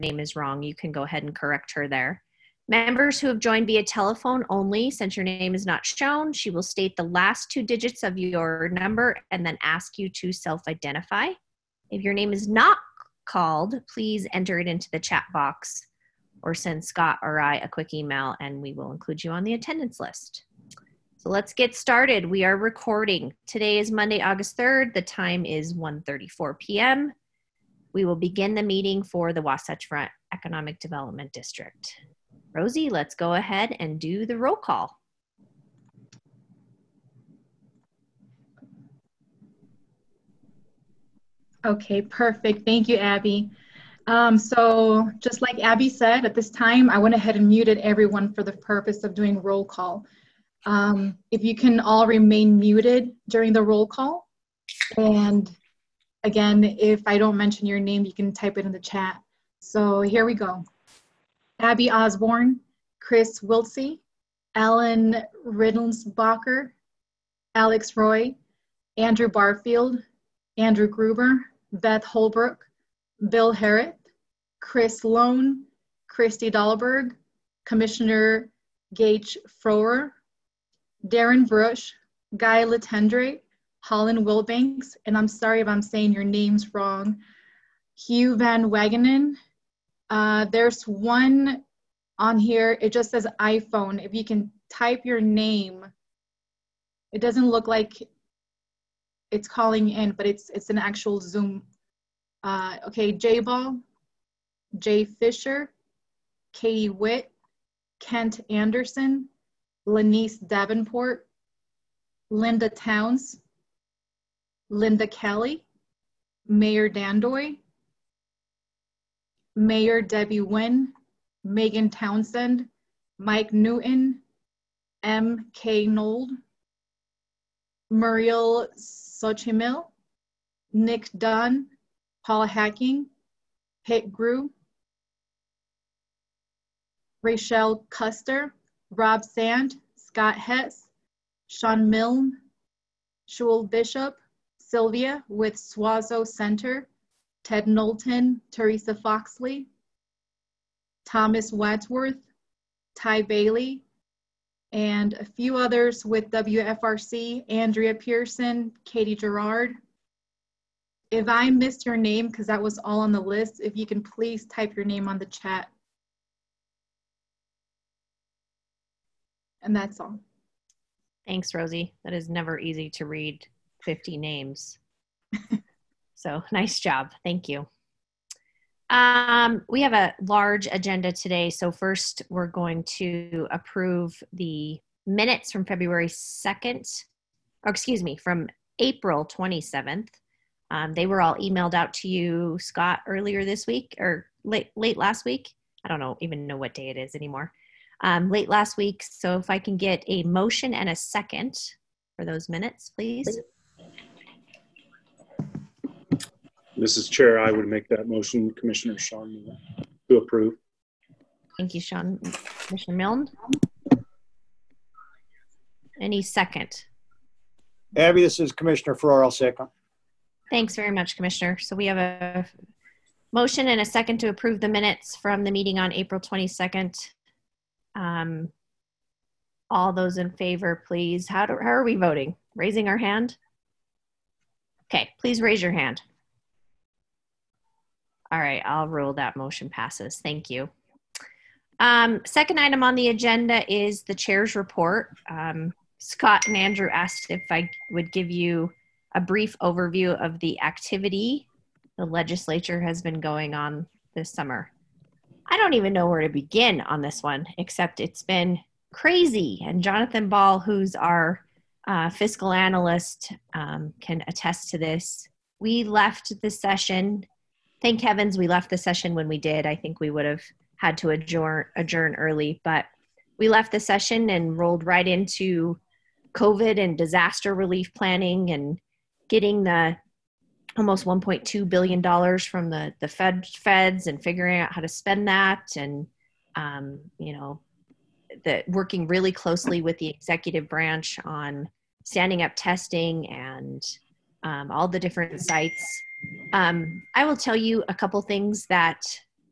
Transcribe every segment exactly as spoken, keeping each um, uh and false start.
name is wrong, you can go ahead and correct her there. Members who have joined via telephone only, since your name is not shown, she will state the last two digits of your number and then ask you to self-identify. If your name is not called, please enter it into the chat box or send Scott or I a quick email and we will include you on the attendance list. So let's get started. We are recording. Today is Monday, August third. The time is one thirty-four p m We will begin the meeting for the Wasatch Front Economic Development District. Rosie, let's go ahead and do the roll call. Okay, perfect. Thank you, Abby. Um, so just like Abby said, at this time, I went ahead and muted everyone for the purpose of doing roll call. Um, if you can all remain muted during the roll call. And again, if I don't mention your name, you can type it in the chat. So here we go. Abby Osborne, Chris Wiltsey, Alan Riddlesbacher, Alex Roy, Andrew Barfield, Andrew Gruber, Beth Holbrook, Bill Harrett, Chris Lone, Christy Dahlberg, Commissioner Gage Frower, Darren Brush, Guy Latendre, Holland Wilbanks, and I'm sorry if I'm saying your names wrong, Hugh Van Wagenen. Uh, there's one on here, it just says iPhone. If you can type your name, it doesn't look like it's calling in, but it's it's an actual Zoom. Uh, okay, J-Ball, Jay Fisher, Katie Witt, Kent Anderson, Lanice Davenport, Linda Towns, Linda Kelly, Mayor Dandoy, Mayor Debbie Nguyen, Megan Townsend, Mike Newton, M K Nold, Muriel Xochimil, Nick Dunn, Paula Hacking, Pitt Grew, Rachelle Custer, Rob Sand, Scott Hess, Sean Milne, Shul Bishop, Sylvia with Swazo Center, Ted Knowlton, Teresa Foxley, Thomas Wadsworth, Ty Bailey, and a few others with W F R C, Andrea Pearson, Katie Gerard. If I missed your name, because that was all on the list, if you can please type your name on the chat. And that's all. Thanks, Rosie. That is never easy to read fifty names. So nice job. Thank you. Um, we have a large agenda today. So first we're going to approve the minutes from February second, or excuse me, from April twenty-seventh. Um, they were all emailed out to you, Scott, earlier this week or late, late last week. I don't know, even know what day it is anymore. Um, late last week. So if I can get a motion and a second for those minutes, please. Missus Chair, I would make that motion, Commissioner Sean, to approve. Thank you, Sean. Commissioner Milne? Any second? Abby, this is Commissioner Farrar, I'll second. Thanks very much, Commissioner. So we have a motion and a second to approve the minutes from the meeting on April twenty-second. Um, all those in favor, please. How, do, how are we voting? Raising our hand? Okay, please raise your hand. All right, I'll rule that motion passes. Thank you. Um, second item on the agenda is the chair's report. Um, Scott and Andrew asked if I would give you a brief overview of the activity the legislature has been going on this summer. I don't even know where to begin on this one, except it's been crazy. And Jonathan Ball, who's our uh, fiscal analyst, um, can attest to this. We left the session. Thank heavens we left the session when we did. I think we would have had to adjourn, adjourn early, but we left the session and rolled right into COVID and disaster relief planning and getting the almost one point two billion dollars from the, the Fed, feds and figuring out how to spend that, and, um, you know, the, working really closely with the executive branch on standing up testing and um, all the different sites. Um, I will tell you a couple things that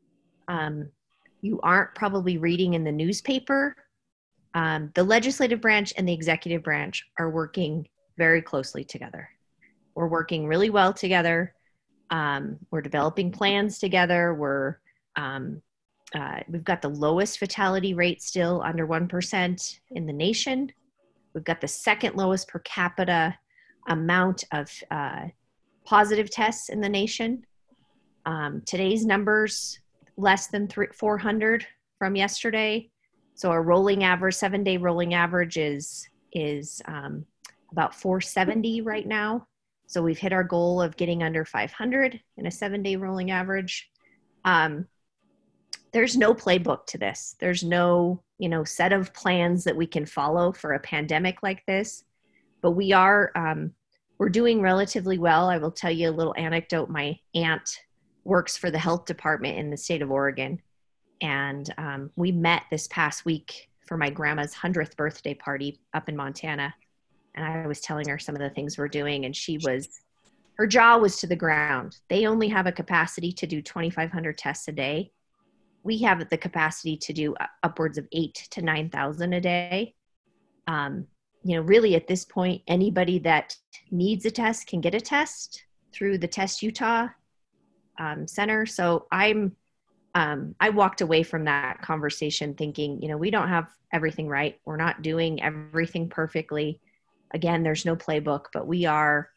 um, you aren't probably reading in the newspaper, um, the legislative branch and the executive branch are working very closely together. We're working really well together. Um, we're developing plans together. We're, um, uh, we've got the lowest fatality rate still, under one percent in the nation. We've got the second lowest per capita amount of uh, positive tests in the nation. Um, today's numbers, less than three, four hundred from yesterday. So our rolling average, seven day rolling average is, is um, about four seventy right now. So we've hit our goal of getting under five hundred in a seven day rolling average. Um, there's no playbook to this. There's no, you know, set of plans that we can follow for a pandemic like this, but we are, um, we're doing relatively well. I will tell you a little anecdote. My aunt works for the health department in the state of Oregon. And um, we met this past week for my grandma's hundredth birthday party up in Montana. And I was telling her some of the things we're doing, and she was, her jaw was to the ground. They only have a capacity to do twenty-five hundred tests a day. We have the capacity to do upwards of eight to nine thousand a day. Um, you know, really at this point, anybody that needs a test can get a test through the Test Utah um, Center. So I'm, um, I walked away from that conversation thinking, you know, we don't have everything right. We're not doing everything perfectly. Again, there's no playbook, but we are,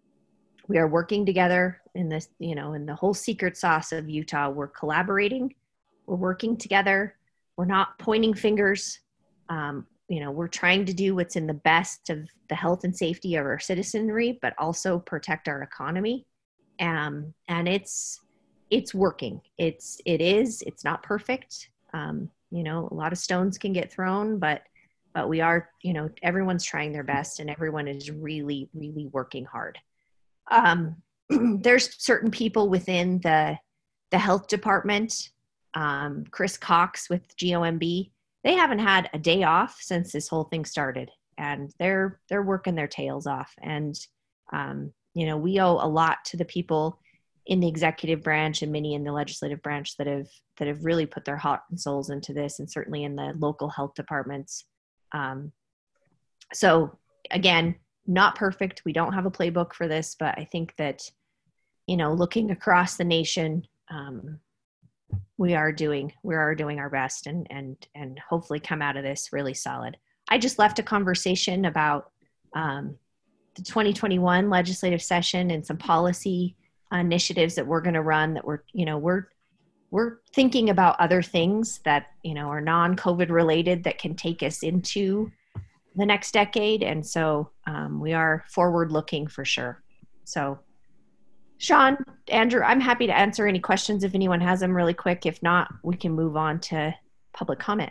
we are working together in this, you know, in the whole secret sauce of Utah. We're collaborating, we're working together. We're not pointing fingers. Um, you know, we're trying to do what's in the best of the health and safety of our citizenry, but also protect our economy. Um, and it's, it's working. It's, it is, it's not perfect. Um, you know, a lot of stones can get thrown, but But we are, you know, everyone's trying their best and everyone is really, really working hard. Um, there's certain people within the, the health department, um, Chris Cox with G O M B, they haven't had a day off since this whole thing started, and they're, they're working their tails off. And, um, you know, we owe a lot to the people in the executive branch and many in the legislative branch that have, that have really put their heart and souls into this, and certainly in the local health departments. Um, so again, not perfect. We don't have a playbook for this, but I think that, you know, looking across the nation, um, we are doing, we are doing our best and, and, and hopefully come out of this really solid. I just left a conversation about, um, the twenty twenty-one legislative session and some policy initiatives that we're going to run that we're, you know, we're, we're thinking about other things that, you know, are non-COVID related that can take us into the next decade. And so um, we are forward looking for sure. So Sean, Andrew, I'm happy to answer any questions if anyone has them really quick. If not, we can move on to public comment.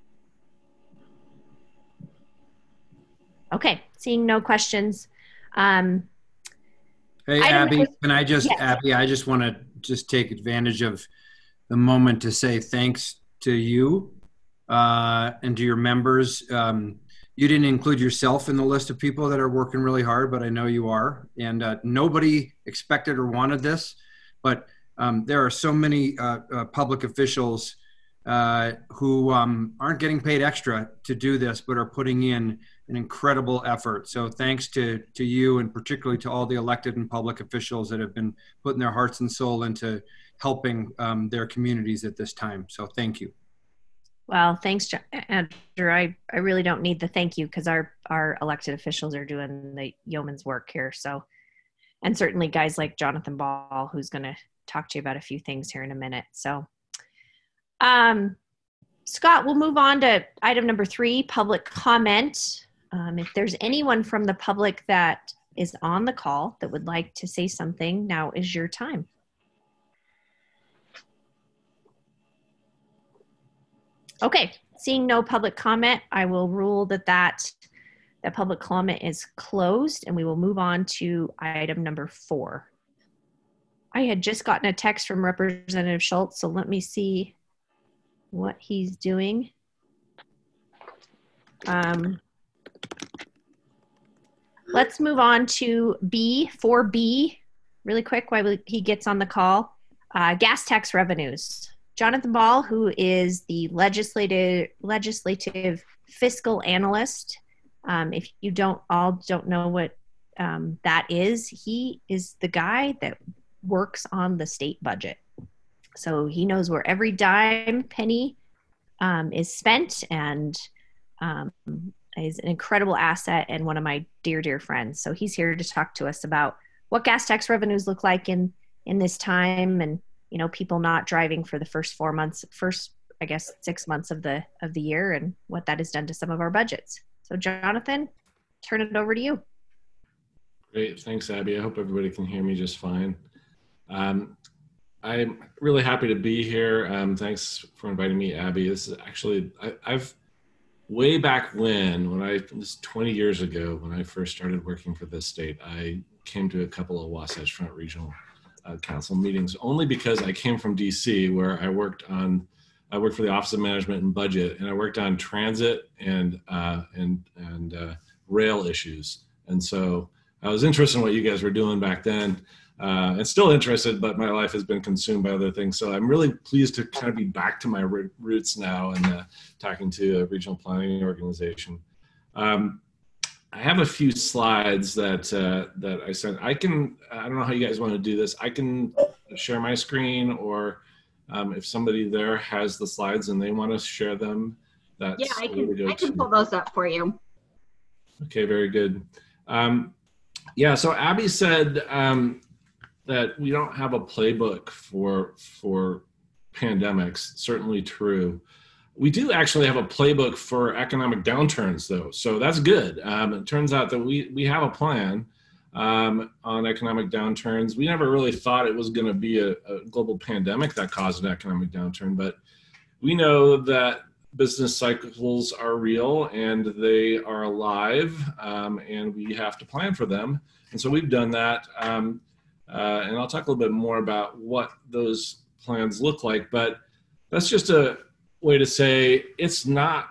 Okay, seeing no questions. Um, hey, Abby, number, can I just, yes. Abby, I just want to just take advantage of the moment to say thanks to you uh, and to your members. Um, you didn't include yourself in the list of people that are working really hard, but I know you are. And uh, nobody expected or wanted this, but um, there are so many uh, uh, public officials uh, who um, aren't getting paid extra to do this, but are putting in an incredible effort. So thanks to, to you, and particularly to all the elected and public officials that have been putting their hearts and soul into helping um, their communities at this time. So thank you. Well, thanks, Andrew. I, I really don't need the thank you because our, our elected officials are doing the yeoman's work here. So, and certainly guys like Jonathan Ball, who's going to talk to you about a few things here in a minute. So, um, Scott, we'll move on to item number three, public comment. Um, if there's anyone from the public that is on the call that would like to say something, now is your time. Okay, seeing no public comment, I will rule that that, that public comment is closed, and we will move on to item number four. I had just gotten a text from Representative Schultz, so let me see what he's doing. Um, let's move on to B, four B, really quick while he gets on the call. Uh, gas tax revenues. Jonathan Ball, who is the legislative legislative fiscal analyst. Um, if you don't all don't know what um, that is, he is the guy that works on the state budget. So he knows where every dime penny um, is spent, and um, is an incredible asset and one of my dear, dear friends. So he's here to talk to us about what gas tax revenues look like in, in this time, and, you know, people not driving for the first four months, first, I guess, six months of the, of the year, and what that has done to some of our budgets. So Jonathan, turn it over to you. Great. Thanks, Abby. I hope everybody can hear me just fine. Um, I'm really happy to be here. Um, thanks for inviting me, Abby. This is actually, I, I've, way back when, when I, this twenty years ago, when I first started working for this state, I came to a couple of Wasatch Front Regional uh, Council meetings, only because I came from D C, where I worked on, I worked for the Office of Management and Budget, and I worked on transit and, uh, and, and uh, rail issues. And so I was interested in what you guys were doing back then. Uh, and still interested, but my life has been consumed by other things. So I'm really pleased to kind of be back to my roots now and uh, talking to a regional planning organization. Um, I have a few slides that uh, that I sent. I can, I don't know how you guys want to do this. I can share my screen, or um, if somebody there has the slides and they want to share them, that's yeah, I can, I can pull those up for you. Okay, very good. Um, yeah, so Abby said, um, that we don't have a playbook for for pandemics. Certainly true. We do actually have a playbook for economic downturns, though, so that's good. Um, it turns out that we we have a plan um, on economic downturns. We never really thought it was going to be a, a global pandemic that caused an economic downturn, but we know that business cycles are real and they are alive, um, and we have to plan for them. And so we've done that. Um, Uh, and I'll talk a little bit more about what those plans look like, but that's just a way to say it's not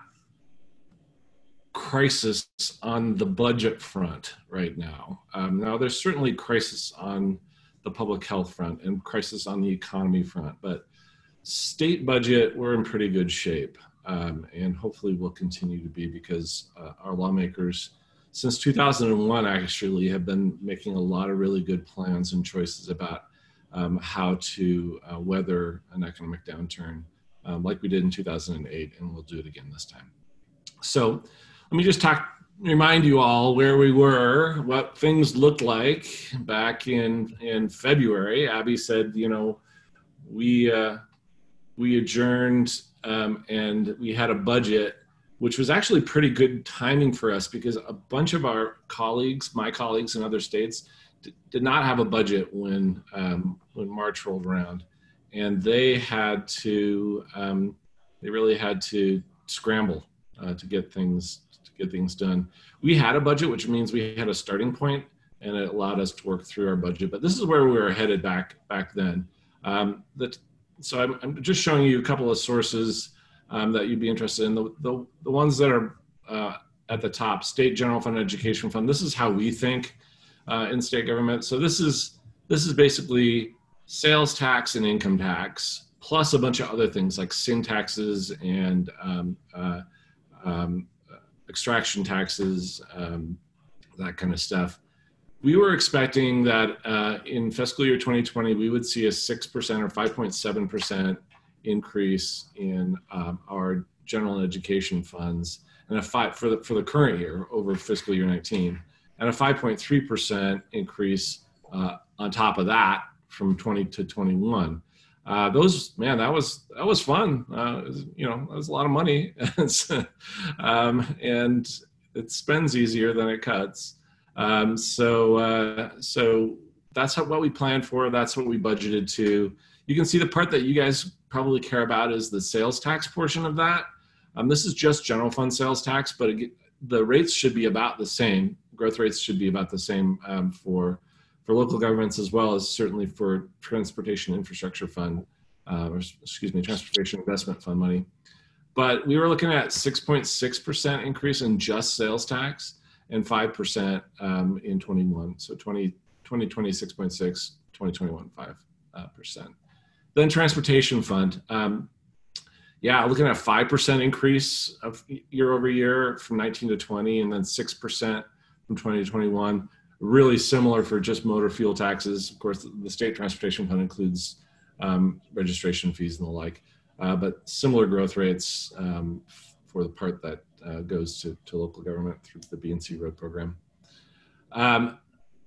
crisis on the budget front right now. Um, now, there's certainly crisis on the public health front and crisis on the economy front, but state budget, we're in pretty good shape, um, and hopefully will continue to be, because uh, our lawmakers since two thousand one, actually, have been making a lot of really good plans and choices about um, how to uh, weather an economic downturn, um, like we did in two thousand eight, and we'll do it again this time. So let me just talk, remind you all where we were, what things looked like back in, in February. Abby said, you know, we, uh, we adjourned um, and we had a budget, which was actually pretty good timing for us, because a bunch of our colleagues, my colleagues in other states, did not have a budget when um, when March rolled around, and they had to um, they really had to scramble uh, to get things to get things done. We had a budget, which means we had a starting point, and it allowed us to work through our budget. But this is where we were headed back back then. Um, that so I'm, I'm just showing you a couple of sources Um, that you'd be interested in. The, the, the ones that are uh, at the top, State General Fund Education Fund, this is how we think uh, in state government. So this is, this is basically sales tax and income tax, plus a bunch of other things like sin taxes and um, uh, um, extraction taxes, um, that kind of stuff. We were expecting that uh, in fiscal year twenty twenty, we would see a six percent or five point seven percent increase in um, our general education funds, and a five for the for the current year over fiscal year nineteen, and a five point three percent increase uh, on top of that from twenty to twenty-one. Uh, those man, that was that was fun. Uh, it was, you know, that was a lot of money, um, and it spends easier than it cuts. Um, so uh, so that's how, what we planned for. That's what we budgeted to. You can see the part that you guys probably care about is the sales tax portion of that. Um, this is just general fund sales tax, but it, the rates should be about the same. Growth rates should be about the same um, for for local governments, as well as certainly for Transportation Infrastructure Fund, uh, or excuse me, Transportation Investment Fund money. But we were looking at six point six percent increase in just sales tax and five percent um, in twenty-one. So twenty twenty, six point six, twenty twenty-one, five percent. then transportation fund. Um, yeah, looking at a five percent increase of year over year from nineteen to twenty, and then six percent from twenty to twenty-one. Really similar for just motor fuel taxes. Of course, the state transportation fund includes um, registration fees and the like, uh, but similar growth rates um, for the part that uh, goes to, to local government through the B and C road program. Um,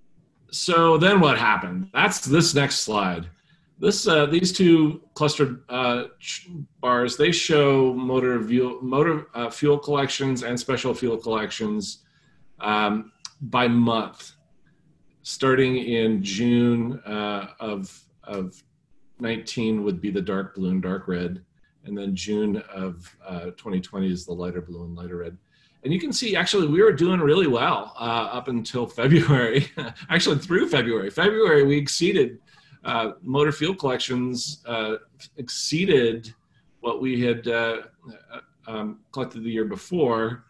so then what happened? That's this next slide. This, uh, these two clustered uh, bars, they show motor, fuel, motor uh, fuel collections and special fuel collections um, by month, starting in June uh, of, of nineteen would be the dark blue and dark red, and then June of uh, twenty twenty is the lighter blue and lighter red. And you can see, actually, we were doing really well uh, up until February, actually through February. February, we exceeded Uh, motor fuel collections uh, exceeded what we had uh, um, collected the year before.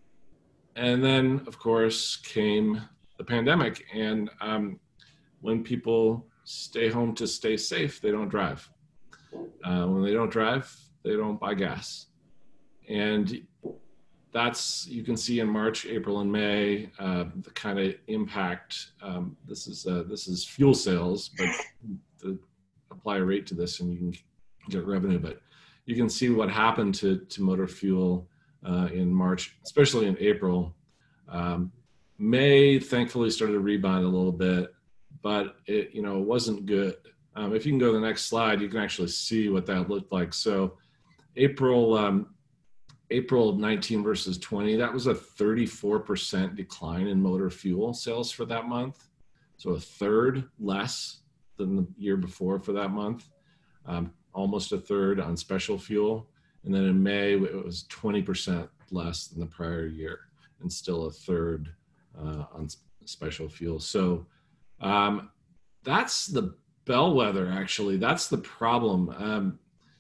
And then, of course, came the pandemic. And um, when people stay home to stay safe, they don't drive. Uh, when they don't drive, they don't buy gas. And that's, you can see in March, April, and May, uh, the kind of impact. Um, this is uh, this is fuel sales, but to apply a rate to this and you can get revenue. But you can see what happened to, to motor fuel uh, in March, especially in April. Um, May, thankfully, started to rebound a little bit, but it, you know, it wasn't good. Um, if you can go to the next slide, you can actually see what that looked like. So April, um, April of nineteen versus twenty, that was a thirty-four percent decline in motor fuel sales for that month. So a third less than the year before for that month, um, almost a third on special fuel. And then in May, it was twenty percent less than the prior year and still a third uh, on special fuel. So um, that's the bellwether, actually. That's the problem. Um,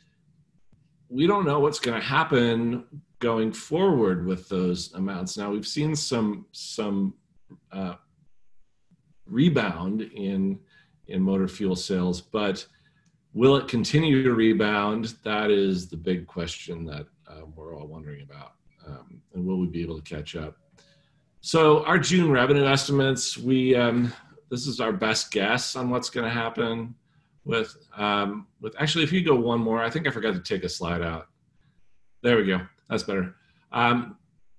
we don't know what's going to happen going forward with those amounts. Now, we've seen some some uh, rebound in in motor fuel sales, but will it continue to rebound? That is the big question that uh, we're all wondering about. Um, and will we be able to catch up? So our June revenue estimates, we um, this is our best guess on what's going to happen. With, um, with actually, if you go one more, I think I forgot to take a slide out. There we go. That's better. Um,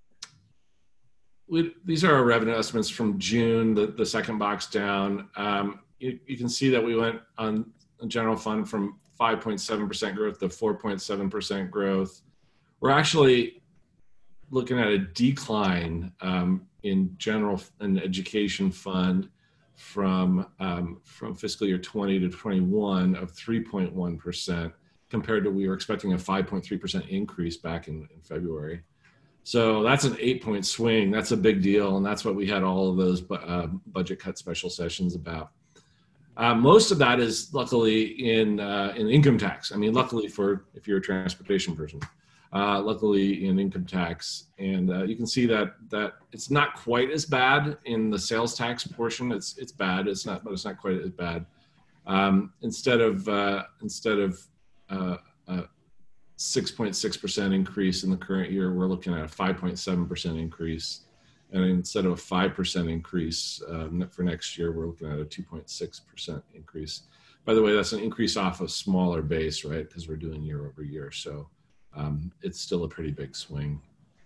we, these are our revenue estimates from June, the, the second box down. Um, you, you can see that we went on the general fund from five point seven percent growth to four point seven percent growth. We're actually looking at a decline um, in general and education fund from um, from fiscal year twenty to twenty-one of three point one percent compared to, we were expecting a five point three percent increase back in, in February. So that's an eight point swing. That's a big deal. And that's what we had all of those uh, budget cut special sessions about. Uh, most of that is luckily in, uh, in income tax. I mean, luckily for if you're a transportation person. Uh, luckily in income tax, and uh, you can see that that it's not quite as bad in the sales tax portion. It's it's bad. It's not, but it's not quite as bad. Um, instead of uh, instead of uh, a six point six percent increase in the current year, we're looking at a five point seven percent increase, and instead of a five percent increase uh, for next year, we're looking at a two point six percent increase. By the way, that's an increase off a smaller base, right? Because we're doing year over year, so. Um, it's still a pretty big swing.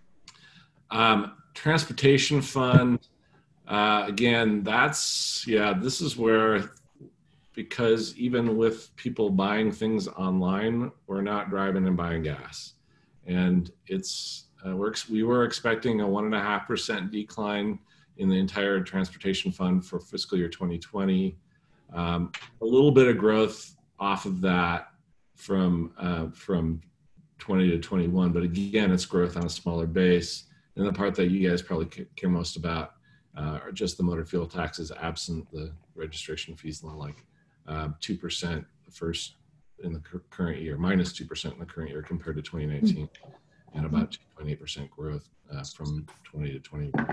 Um, transportation fund, uh, again, that's, yeah, this is where, because even with people buying things online, we're not driving and buying gas. And it's, uh, we're, we were expecting a one and a half percent decline in the entire transportation fund for fiscal year twenty twenty. Um, a little bit of growth off of that from, uh, from twenty to twenty-one, but again, it's growth on a smaller base. And the part that you guys probably care most about uh, are just the motor fuel taxes, absent the registration fees and the like. Uh, two percent the first in the current year, minus two percent in the current year compared to twenty nineteen, and about two point eight percent growth uh, from twenty to twenty-one.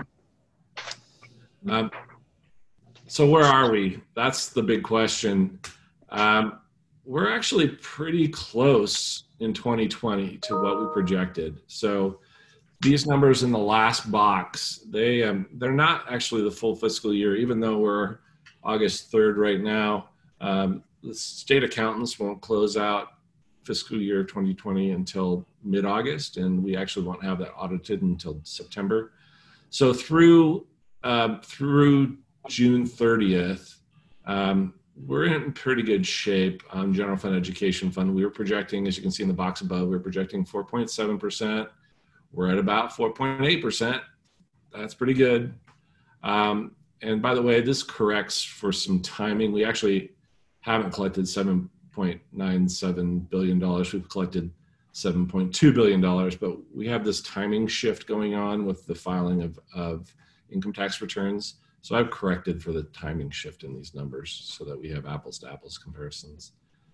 Um, so where are we? That's the big question. Um, we're actually pretty close in twenty twenty to what we projected. So these numbers in the last box, they, um, they're not actually the full fiscal year, even though we're August third right now. Um, the state accountants won't close out fiscal year twenty twenty until mid-August, and we actually won't have that audited until September. So through uh, through June thirtieth, um, we're in pretty good shape on general fund education fund. We were projecting, as you can see in the box above, we were projecting four point seven percent. We're at about four point eight percent. That's pretty good. Um, and by the way, this corrects for some timing. We actually haven't collected seven point nine seven billion dollars. We've collected seven point two billion dollars, but we have this timing shift going on with the filing of, of income tax returns. So I've corrected for the timing shift in these numbers so that we have apples to apples comparisons.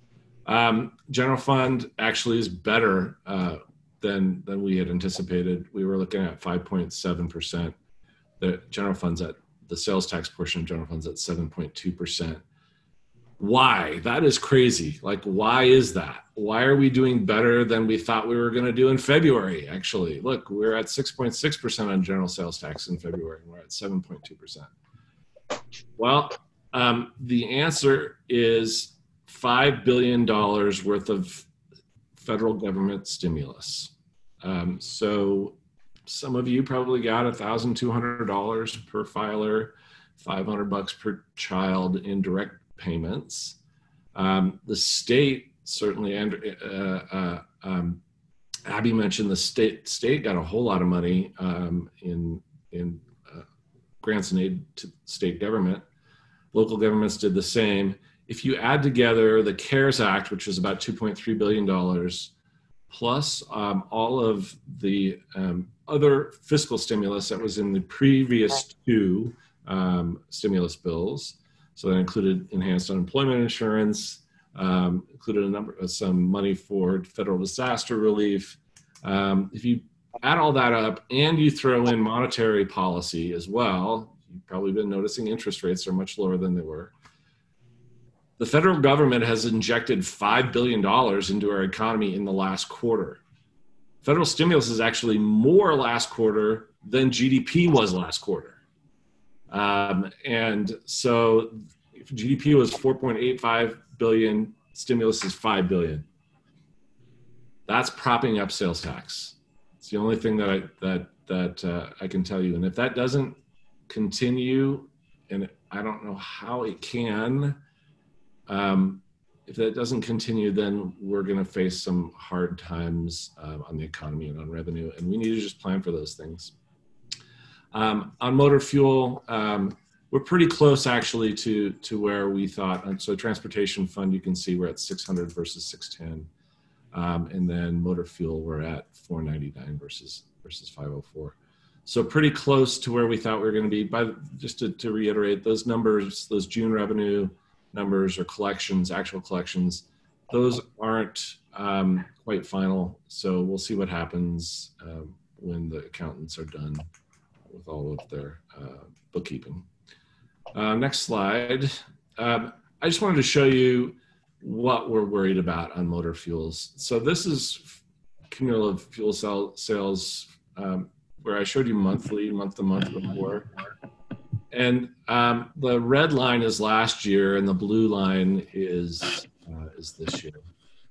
Um, general fund actually is better uh, than, than we had anticipated. We were looking at five point seven percent. The general funds at the sales tax portion of general funds at seven point two percent. Why? That is crazy. Like, why is that? Why are we doing better than we thought we were going to do in February? Actually, look, we're at six point six percent on general sales tax in February, and we're at seven point two percent. Well, um, the answer is five billion dollars worth of federal government stimulus. Um, so some of you probably got one thousand two hundred dollars per filer, five hundred bucks per child in direct payments. Um, the state certainly, and uh, uh, um, Abby mentioned the state state got a whole lot of money um, in in uh, grants and aid to state government. Local governments did the same. If you add together the CARES Act, which is about two point three billion dollars, plus um, all of the um, other fiscal stimulus that was in the previous two um, stimulus bills. So that included enhanced unemployment insurance, um, included a number of some money for federal disaster relief. Um, if you add all that up and you throw in monetary policy as well, you've probably been noticing interest rates are much lower than they were. The federal government has injected five billion dollars into our economy in the last quarter. Federal stimulus is actually more last quarter than G D P was last quarter. Um, and so if G D P was four point eight five billion, stimulus is five billion. That's propping up sales tax. It's the only thing that I, that, that uh, I can tell you. And if that doesn't continue, and I don't know how it can, um, if that doesn't continue, then we're going to face some hard times uh, on the economy and on revenue, and we need to just plan for those things. Um, on motor fuel, um, we're pretty close actually to, to where we thought. And so transportation fund, you can see we're at six hundred versus six ten. Um, and then motor fuel, we're at four ninety-nine versus, versus five oh four. So pretty close to where we thought we were going to be. By, just to, to reiterate, those numbers, those June revenue numbers or collections, actual collections, those aren't um, quite final. So we'll see what happens uh, when the accountants are done with all of their uh, bookkeeping. Uh, next slide. Um, I just wanted to show you what we're worried about on motor fuels. So this is cumulative fuel cell sales um, where I showed you monthly, month to month before. And um, the red line is last year and the blue line is, uh, is this year.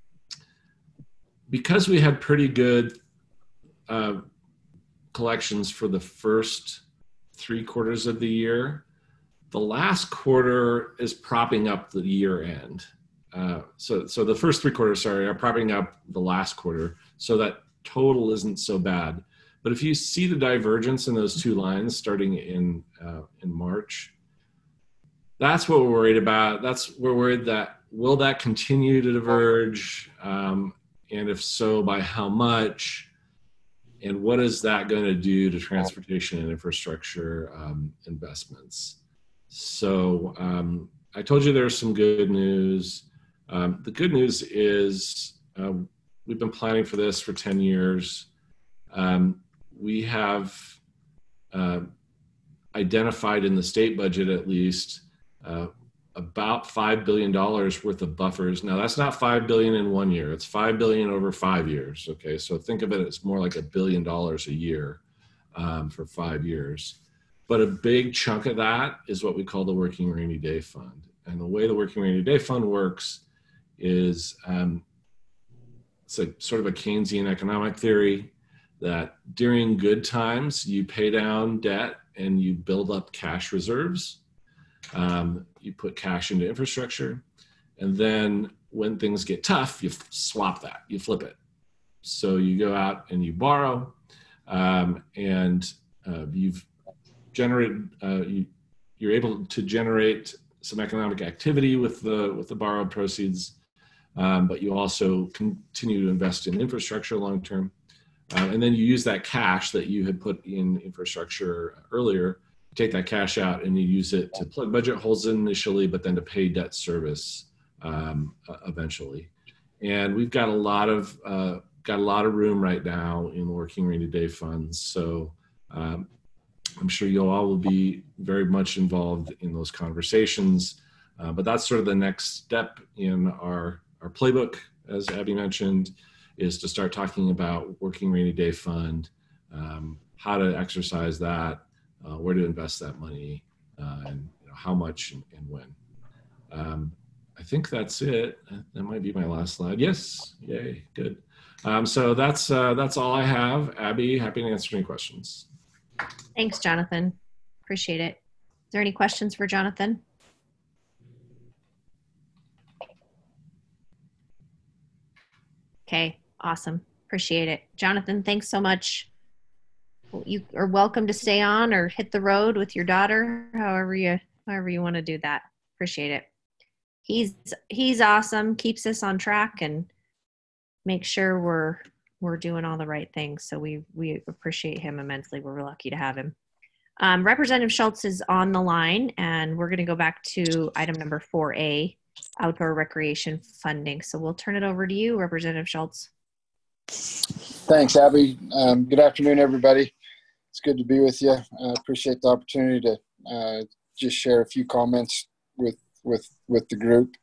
Because we had pretty good uh, collections for the first three quarters of the year, the last quarter is propping up the year end. Uh, so, so the first three quarters, sorry, are propping up the last quarter, so that total isn't so bad. But if you see the divergence in those two lines starting in uh, in March, that's what we're worried about. That's we're worried that will that continue to diverge, um, and if so, by how much? And what is that going to do to transportation and infrastructure um, investments? So um, I told you there's some good news. Um, the good news is uh, we've been planning for this for ten years. Um, we have uh, identified in the state budget, at least, uh, about five billion dollars worth of buffers. Now that's not five billion dollars in one year. It's five billion dollars over five years. Okay. So think of it as more like a billion dollars a year um, for five years. But a big chunk of that is what we call the Working Rainy Day Fund. And the way the Working Rainy Day Fund works is um, it's a sort of a Keynesian economic theory that during good times, you pay down debt and you build up cash reserves. Um, you put cash into infrastructure. And then when things get tough, you f- swap that, you flip it. So you go out and you borrow um, and uh, you've generated, uh, you, you're able to generate some economic activity with the, with the borrowed proceeds. Um, but you also continue to invest in infrastructure long-term. Uh, and then you use that cash that you had put in infrastructure earlier, take that cash out and you use it to plug budget holes in initially, but then to pay debt service um, uh, eventually. And we've got a lot of, uh, got a lot of room right now in Working Rainy Day funds. So um, I'm sure you all will be very much involved in those conversations. Uh, but that's sort of the next step in our Our playbook, as Abby mentioned, is to start talking about Working Rainy Day Fund, um, how to exercise that, uh, where to invest that money, uh, and you know, how much and, and when. Um, I think that's it. That might be my last slide. Yes, yay, good. Um, so that's uh, that's all I have. Abby, happy to answer any questions. Thanks, Jonathan. Appreciate it. Is there any questions for Jonathan? Okay, awesome. Appreciate it. Jonathan, thanks so much. You are welcome to stay on or hit the road with your daughter, however you however you want to do that. Appreciate it. He's he's awesome, keeps us on track and makes sure we're we're doing all the right things. So we we appreciate him immensely. We're lucky to have him. Um, Representative Schultz is on the line, and we're going to go back to item number four A. Outdoor recreation funding. So we'll turn it over to you, Representative Schultz. Thanks, Abby. Um, good afternoon, everybody. It's good to be with you. I appreciate the opportunity to uh, just share a few comments with with with the group.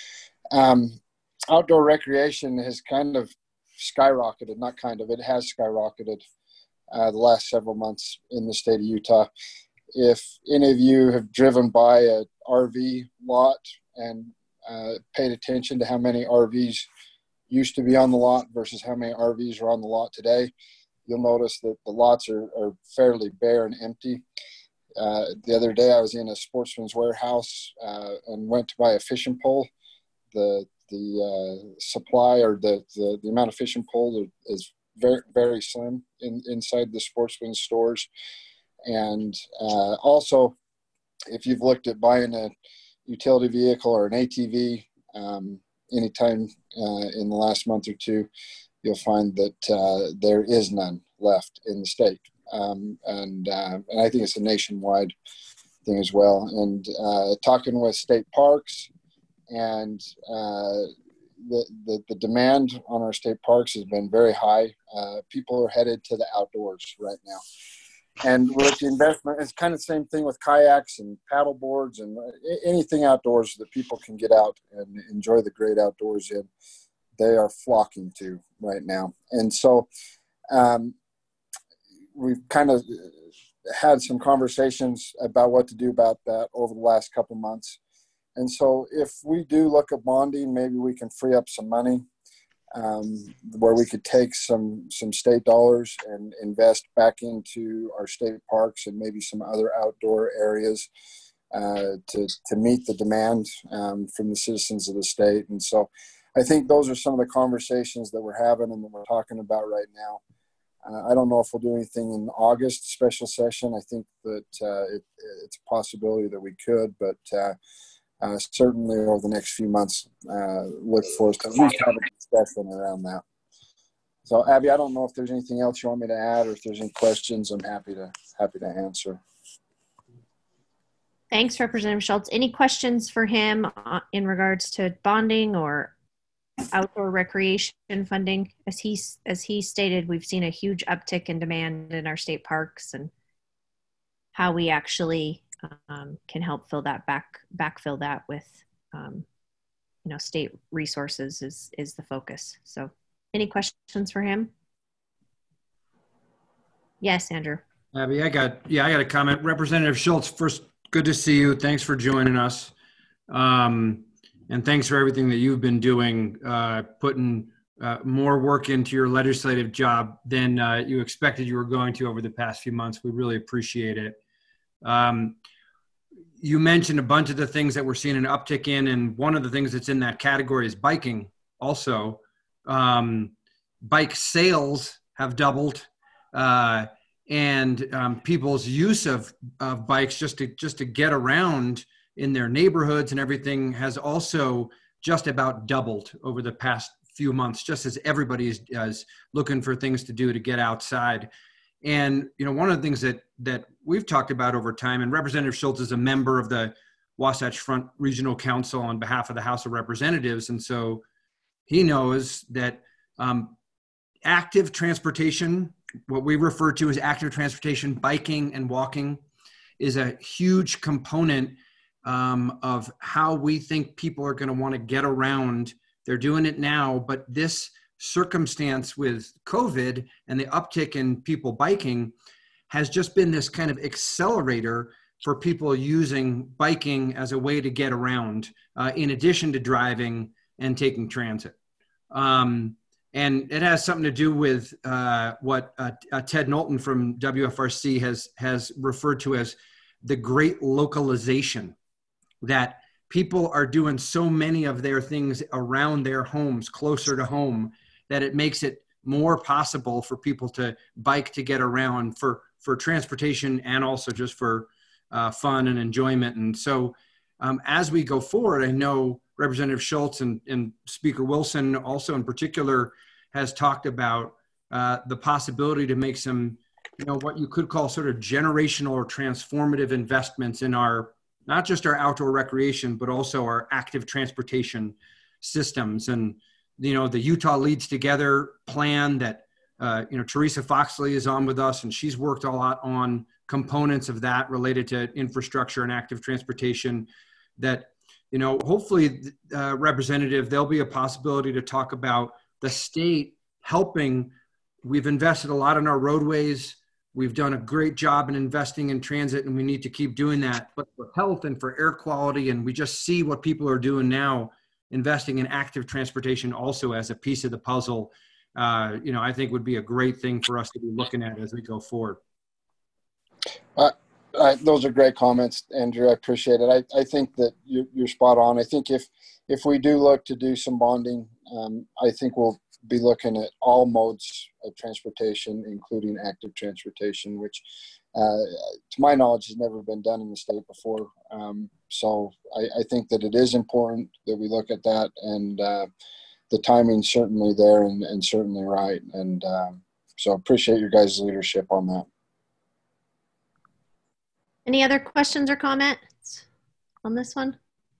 Um, outdoor recreation has kind of skyrocketed, not kind of, it has skyrocketed uh, the last several months in the state of Utah. If any of you have driven by a R V lot and Uh, paid attention to how many R Vs used to be on the lot versus how many R Vs are on the lot today, you'll notice that the lots are, are fairly bare and empty. Uh, the other day I was in a Sportsman's Warehouse uh, and went to buy a fishing pole. The the uh, supply or the, the, the amount of fishing poles is very, very slim in, inside the Sportsman's stores. And uh, also, if you've looked at buying a utility vehicle or an A T V um, anytime uh, in the last month or two, you'll find that uh, there is none left in the state. Um, and, uh, and I think it's a nationwide thing as well. And uh, talking with state parks and uh, the, the, the demand on our state parks has been very high. Uh, people are headed to the outdoors right now. And with the investment, it's kind of the same thing with kayaks and paddle boards and anything outdoors that people can get out and enjoy the great outdoors in. They are flocking to right now. And so um, we've kind of had some conversations about what to do about that over the last couple months. And so if we do look at bonding, maybe we can free up some money Um, where we could take some some state dollars and invest back into our state parks and maybe some other outdoor areas uh, to to meet the demand um, from the citizens of the state. And so I think those are some of the conversations that we're having and that we're talking about right now. Uh, I don't know if we'll do anything in August special session. I think that uh, it, it's a possibility that we could, but uh, Uh, certainly over the next few months, uh, look for us to at least have a discussion around that. So, Abby, I don't know if there's anything else you want me to add, or if there's any questions, I'm happy to happy to answer. Thanks, Representative Schultz. Any questions for him in regards to bonding or outdoor recreation funding? As he as he stated, we've seen a huge uptick in demand in our state parks and how we actually um, can help fill that back, backfill that with, um, you know, state resources is, is the focus. So any questions for him? Yes, Andrew. Abby, I got, yeah, I got a comment. Representative Schultz, first, good to see you. Thanks for joining us. Um, and thanks for everything that you've been doing, uh, putting uh, more work into your legislative job than uh, you expected you were going to over the past few months. We really appreciate it. Um, you mentioned a bunch of the things that we're seeing an uptick in, and one of the things that's in that category is biking also. Um, bike sales have doubled. Uh, and um, people's use of, of bikes just to just to get around in their neighborhoods and everything has also just about doubled over the past few months, just as everybody is, is looking for things to do to get outside. And, you know, one of the things that that we've talked about over time, and Representative Schultz is a member of the Wasatch Front Regional Council on behalf of the House of Representatives, and so he knows that um, active transportation, what we refer to as active transportation, biking and walking, is a huge component um, of how we think people are going to want to get around. They're doing it now, but this circumstance with COVID and the uptick in people biking has just been this kind of accelerator for people using biking as a way to get around, uh, in addition to driving and taking transit. Um, And it has something to do with uh, what uh, uh, Ted Knowlton from W F R C has, has referred to as the great localization, that people are doing so many of their things around their homes, closer to home, that it makes it more possible for people to bike to get around for, for transportation and also just for uh, fun and enjoyment. And so um, as we go forward, I know Representative Schultz and, and Speaker Wilson also in particular has talked about uh, the possibility to make some, you know, what you could call sort of generational or transformative investments in our, not just our outdoor recreation, but also our active transportation systems. And, you know, the Utah Leads Together plan that, uh, you know, Teresa Foxley is on with us, and she's worked a lot on components of that related to infrastructure and active transportation that, you know, hopefully, uh, Representative, there'll be a possibility to talk about the state helping. We've invested a lot in our roadways. We've done a great job in investing in transit, and we need to keep doing that. But for health and for air quality, and we just see what people are doing now, investing in active transportation also as a piece of the puzzle, uh, you know, I think would be a great thing for us to be looking at as we go forward. Uh, uh, those are great comments, Andrew. I appreciate it. I, I think that you, you're spot on. I think if if we do look to do some bonding, um, I think we'll be looking at all modes of transportation, including active transportation, which uh, to my knowledge has never been done in the state before. Um, so I, I think that it is important that we look at that, and uh, the timing's certainly there and, and certainly right. And um, so appreciate your guys' leadership on that. Any other questions or comments on this one?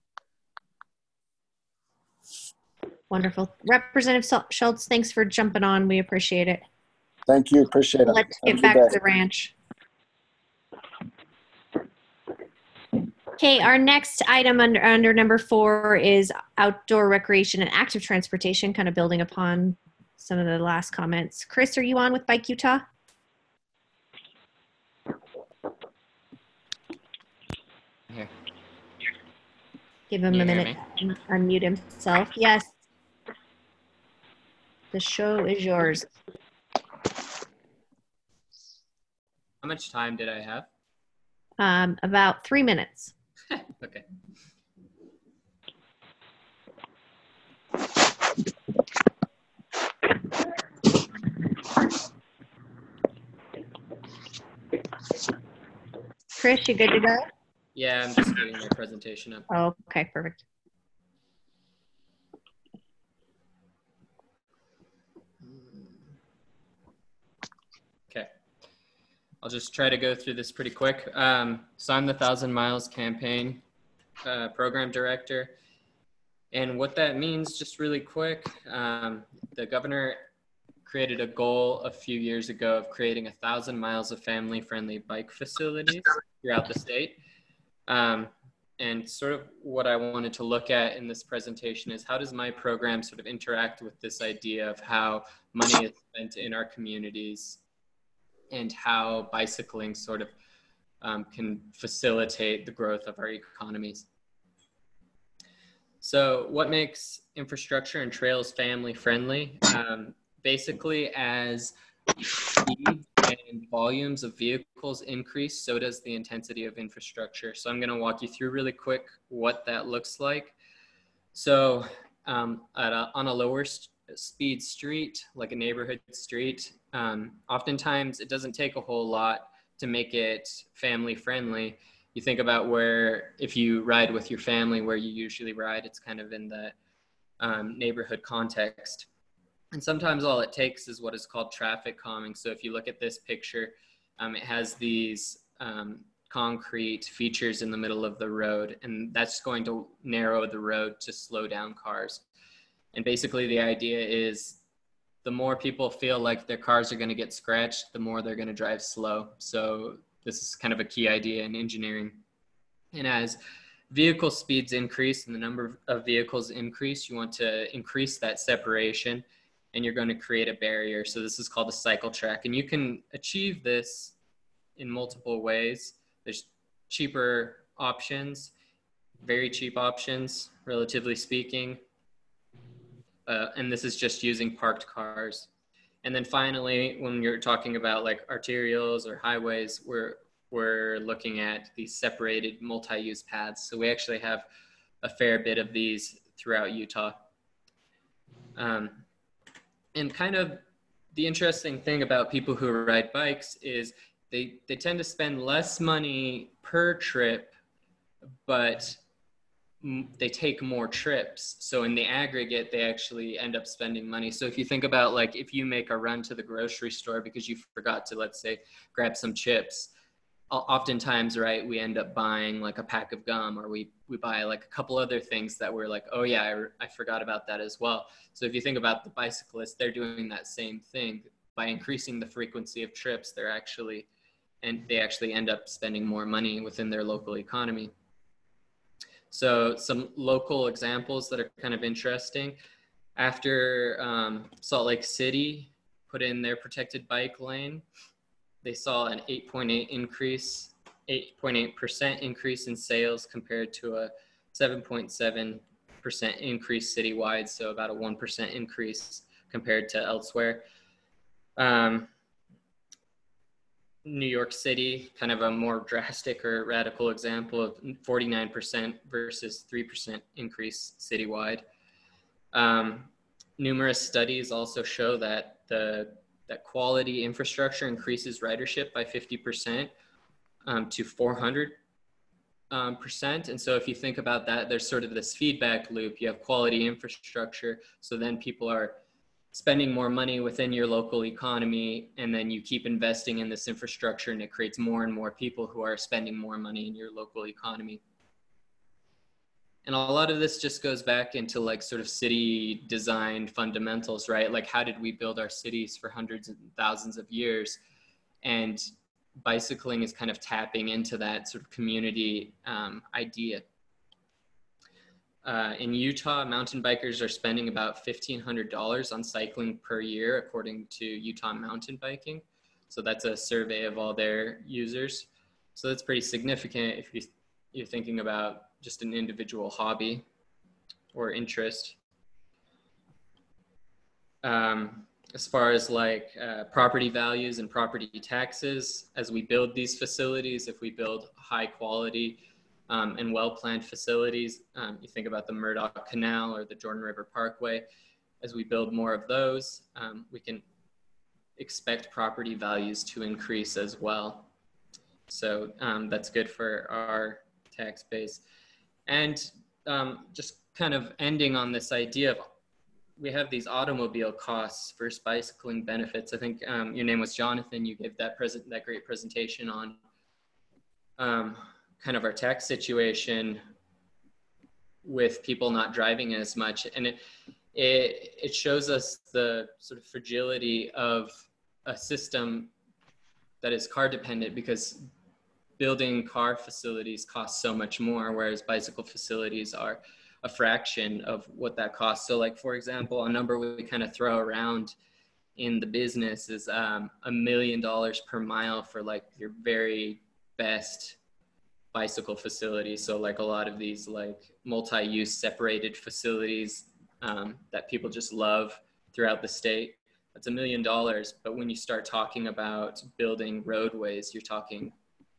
Wonderful. Representative Schultz, thanks for jumping on. We appreciate it. Thank you. Appreciate it. Let's get back to the ranch. Okay, our next item under, under number four is outdoor recreation and active transportation, kind of building upon some of the last comments. Chris, are you on with Bike Utah? Here. Give him Can a you hear minute to unmute himself. Yes. The show is yours. How much time did I have? Um, about three minutes. Okay. Chris, you good to go? Yeah, I'm just getting my presentation up. Oh, okay, perfect. Okay. I'll just try to go through this pretty quick. Um, so I'm the Thousand Miles Campaign uh, Program Director. And what that means, just really quick, um, the governor created a goal a few years ago of creating a thousand miles of family-friendly bike facilities throughout the state. Um, and sort of what I wanted to look at in this presentation is how does my program sort of interact with this idea of how money is spent in our communities and how bicycling sort of um, can facilitate the growth of our economies. So what makes infrastructure and trails family friendly? Um, basically, as speed and volumes of vehicles increase, so does the intensity of infrastructure. So I'm going to walk you through really quick what that looks like. So um, at a, on a lower st speed street, like a neighborhood street, um, oftentimes it doesn't take a whole lot to make it family friendly. You think about where, if you ride with your family, where you usually ride, it's kind of in the um, neighborhood context. And sometimes all it takes is what is called traffic calming. So if you look at this picture, um, it has these um, concrete features in the middle of the road, and that's going to narrow the road to slow down cars. And basically the idea is the more people feel like their cars are going to get scratched, the more they're going to drive slow. So this is kind of a key idea in engineering. And as vehicle speeds increase and the number of vehicles increase, you want to increase that separation, and you're going to create a barrier. So this is called a cycle track. And you can achieve this in multiple ways. There's cheaper options, very cheap options, relatively speaking. Uh, and this is just using parked cars. And then finally, when you're talking about like arterials or highways, we're, we're looking at these separated multi-use paths. So we actually have a fair bit of these throughout Utah. Um, and kind of the interesting thing about people who ride bikes is they, they tend to spend less money per trip, but they take more trips. So in the aggregate, they actually end up spending money. So if you think about like, if you make a run to the grocery store because you forgot to, let's say, grab some chips, oftentimes, right, we end up buying like a pack of gum, or we, we buy like a couple other things that we're like, oh yeah, I, I forgot about that as well. So if you think about the bicyclists, they're doing that same thing. By increasing the frequency of trips, they're actually, and they actually end up spending more money within their local economy. So some local examples that are kind of interesting. After um, Salt Lake City put in their protected bike lane, they saw an eight point eight increase, eight point eight percent increase in sales compared to a seven point seven percent increase citywide. So about a one percent increase compared to elsewhere. Um, New York City, kind of a more drastic or radical example of forty-nine percent versus three percent increase citywide. Um, numerous studies also show that the that quality infrastructure increases ridership by fifty percent um, to four hundred percent. Um, and so if you think about that, there's sort of this feedback loop. You have quality infrastructure, so then people are spending more money within your local economy, and then you keep investing in this infrastructure, and it creates more and more people who are spending more money in your local economy. And a lot of this just goes back into like sort of city design fundamentals, right? Like how did we build our cities for hundreds and thousands of years? And bicycling is kind of tapping into that sort of community um, idea. Uh, in Utah, mountain bikers are spending about fifteen hundred dollars on cycling per year, according to Utah Mountain Biking. So that's a survey of all their users. So that's pretty significant if you, you're thinking about just an individual hobby or interest. Um, as far as like uh, property values and property taxes, as we build these facilities, if we build high quality um, and well-planned facilities, um, you think about the Murdoch Canal or the Jordan River Parkway, as we build more of those, um, we can expect property values to increase as well. So um, that's good for our tax base. And um, just kind of ending on this idea of, we have these automobile costs versus bicycling benefits. I think um, your name was Jonathan. You gave that present that great presentation on um, kind of our tax situation with people not driving as much, and it it it shows us the sort of fragility of a system that is car dependent, because building car facilities costs so much more, whereas bicycle facilities are a fraction of what that costs. So like, for example, a number we kind of throw around in the business is um, a million dollars per mile for like your very best bicycle facility. So like a lot of these like multi-use separated facilities um, that people just love throughout the state, that's a million dollars. But when you start talking about building roadways, you're talking,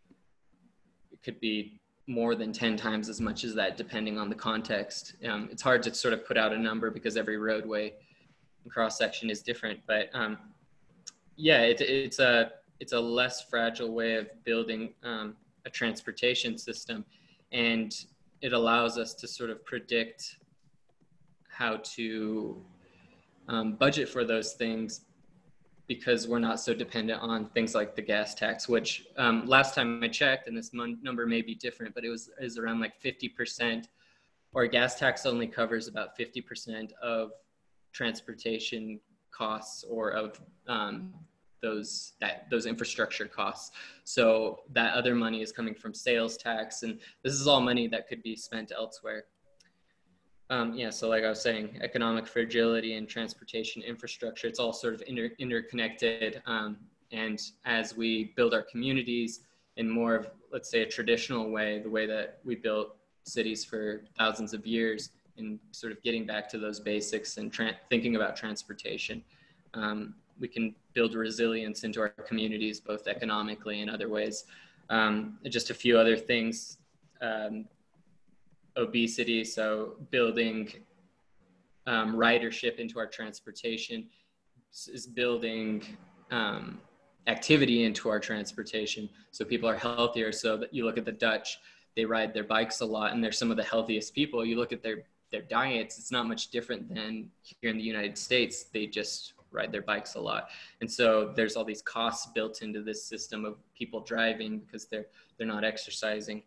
it could be more than ten times as much as that, depending on the context. Um, it's hard to sort of put out a number because every roadway and cross section is different, but um, yeah, it, it's a it's a less fragile way of building um, a transportation system, and it allows us to sort of predict how to um, budget for those things, because we're not so dependent on things like the gas tax, which um, last time I checked, and this number may be different, but it was is around like fifty percent, or gas tax only covers about fifty percent of transportation costs, or of um, those that those infrastructure costs. So that other money is coming from sales tax, and this is all money that could be spent elsewhere. Um, yeah, so like I was saying, economic fragility and transportation infrastructure, it's all sort of inter interconnected. Um, and as we build our communities in more of, let's say, a traditional way, the way that we built cities for thousands of years, and sort of getting back to those basics and thinking about transportation, um, we can build resilience into our communities, both economically and other ways. Um, just a few other things. Um, obesity, so building um, ridership into our transportation is building um, activity into our transportation, so people are healthier. So that you look at the Dutch, they ride their bikes a lot, and they're some of the healthiest people. You look at their their diets, it's not much different than here in the United States. They just ride their bikes a lot. And so there's all these costs built into this system of people driving because they're they're not exercising.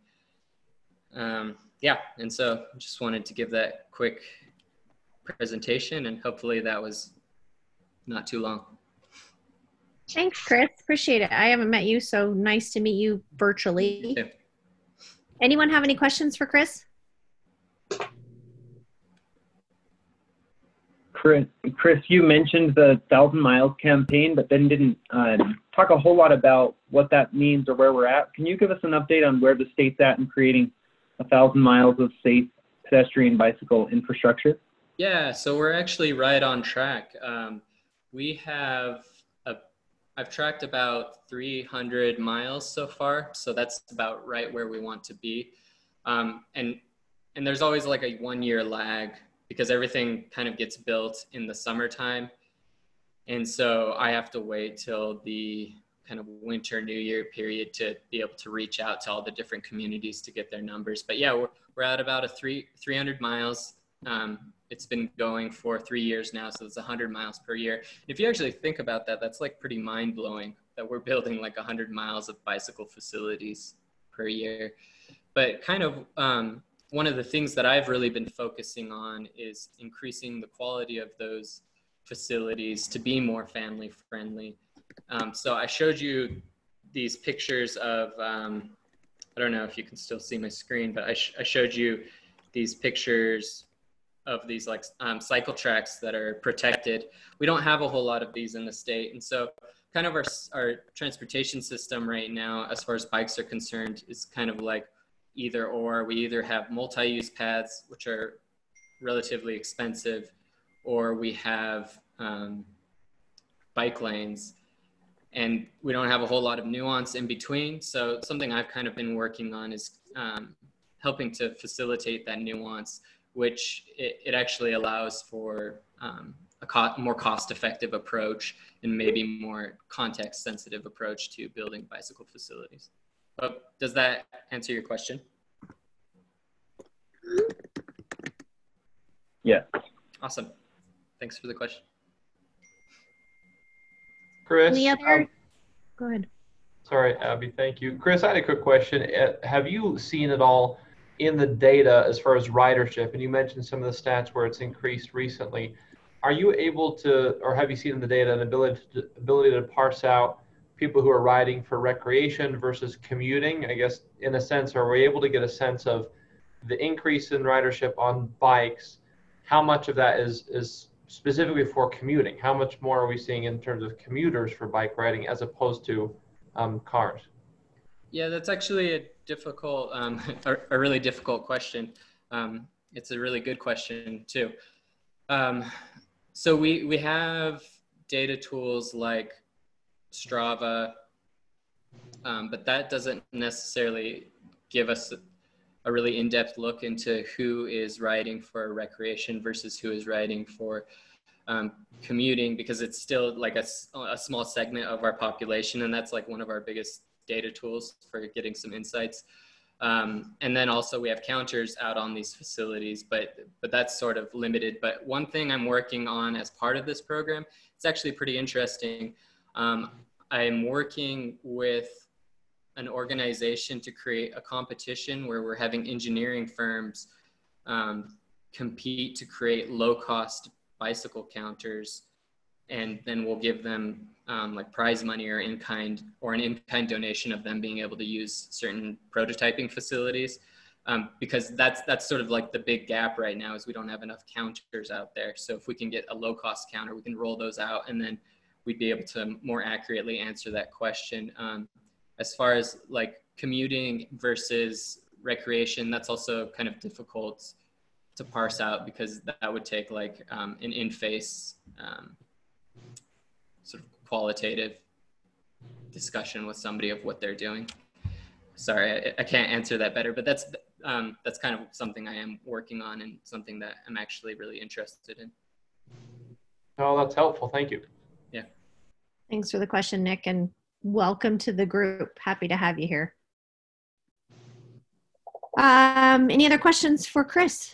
Um, yeah, and so just wanted to give that quick presentation, and hopefully that was not too long. Thanks, Chris. Appreciate it. I haven't met you, so nice to meet you virtually. Yeah. Anyone have any questions for Chris? Chris, Chris, you mentioned the Thousand Miles campaign, but then didn't uh, talk a whole lot about what that means or where we're at. Can you give us an update on where the state's at in creating a thousand miles of safe pedestrian bicycle infrastructure? Yeah, so we're actually right on track. Um, we have, a, I've tracked about three hundred miles so far, so that's about right where we want to be. Um, and, and there's always like a one year lag, because everything kind of gets built in the summertime. And so I have to wait till the kind of winter New Year period to be able to reach out to all the different communities to get their numbers. But yeah, we're, we're at about a three, 300 miles. Um, it's been going for three years now, so it's one hundred miles per year. If you actually think about that, that's like pretty mind blowing that we're building like one hundred miles of bicycle facilities per year. But kind of, um, one of the things that I've really been focusing on is increasing the quality of those facilities to be more family friendly. Um, so I showed you these pictures of, um, I don't know if you can still see my screen, but I, sh I showed you these pictures of these like um, cycle tracks that are protected. We don't have a whole lot of these in the state. And so kind of our, our transportation system right now, as far as bikes are concerned, is kind of like either or. We either have multi-use paths, which are relatively expensive, or we have um, bike lanes, and we don't have a whole lot of nuance in between. So something I've kind of been working on is um, helping to facilitate that nuance, which it, it actually allows for um, a co more cost-effective approach and maybe more context-sensitive approach to building bicycle facilities. But does that answer your question? Yeah. Awesome. Thanks for the question. Chris. Any other? Um, Go ahead. Sorry, Abby. Thank you. Chris, I had a quick question. Uh, have you seen it all in the data as far as ridership? And you mentioned some of the stats where it's increased recently. Are you able to, or have you seen in the data an ability to, ability to parse out people who are riding for recreation versus commuting? I guess in a sense, are we able to get a sense of the increase in ridership on bikes? How much of that is, is specifically for commuting? How much more are we seeing in terms of commuters for bike riding as opposed to um, cars? Yeah, that's actually a difficult, um, a, a really difficult question. Um, it's a really good question too. Um, so we, we have data tools like Strava, um, but that doesn't necessarily give us a, a really in-depth look into who is riding for recreation versus who is riding for um, commuting, because it's still like a, a small segment of our population, and that's like one of our biggest data tools for getting some insights. Um, and then also we have counters out on these facilities, but, but that's sort of limited. But one thing I'm working on as part of this program, it's actually pretty interesting. Um, I'm working with an organization to create a competition where we're having engineering firms um, compete to create low-cost bicycle counters, and then we'll give them um, like prize money or in-kind or an in-kind donation of them being able to use certain prototyping facilities, um, because that's that's sort of like the big gap right now is we don't have enough counters out there. So if we can get a low-cost counter, we can roll those out, and then we'd be able to more accurately answer that question. Um, as far as like commuting versus recreation, that's also kind of difficult to parse out because that would take like um, an in-face um, sort of qualitative discussion with somebody of what they're doing. Sorry, I, I can't answer that better, but that's um, that's kind of something I am working on and something that I'm actually really interested in. Oh, that's helpful. Thank you. Yeah. Thanks for the question, Nick, and welcome to the group. Happy to have you here. Um, any other questions for Chris?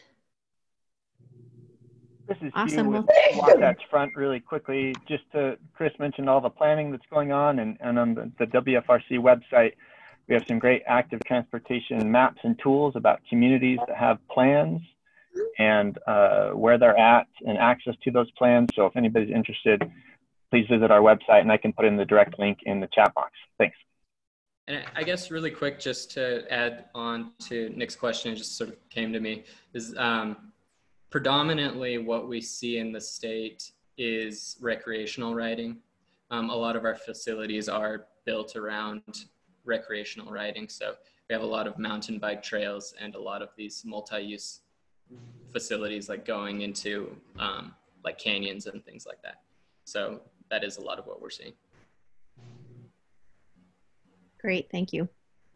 This is awesome. Hugh with Wasatch Front really quickly. Just to, Chris mentioned all the planning that's going on, and, and on the, the W F R C website, we have some great active transportation maps and tools about communities that have plans and uh, where they're at and access to those plans. So if anybody's interested, please visit our website, and I can put in the direct link in the chat box. Thanks. And I guess really quick, just to add on to Nick's question, it just sort of came to me, is um, predominantly what we see in the state is recreational riding. Um, a lot of our facilities are built around recreational riding. So we have a lot of mountain bike trails and a lot of these multi-use facilities like going into um, like canyons and things like that. So that is a lot of what we're seeing. Great, thank you.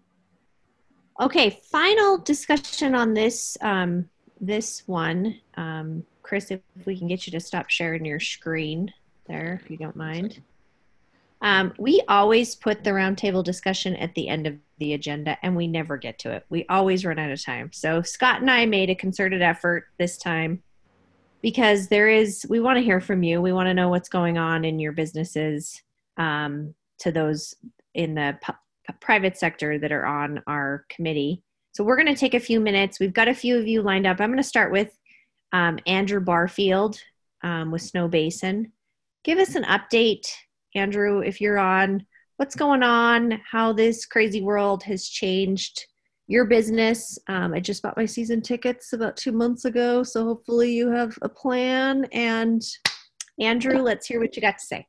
Okay, final discussion on this um, this one. Um, Chris, if we can get you to stop sharing your screen there, if you don't mind. Um, we always put the roundtable discussion at the end of the agenda, and we never get to it. We always run out of time. So Scott and I made a concerted effort this time because there is, we want to hear from you. We want to know what's going on in your businesses, um, to those in the pu private sector that are on our committee. So we're going to take a few minutes. We've got a few of you lined up. I'm going to start with um, Andrew Barfield um, with Snow Basin. Give us an update, Andrew, if you're on, what's going on, how this crazy world has changed your business. Um, I just bought my season tickets about two months ago, so hopefully you have a plan. And Andrew, let's hear what you got to say.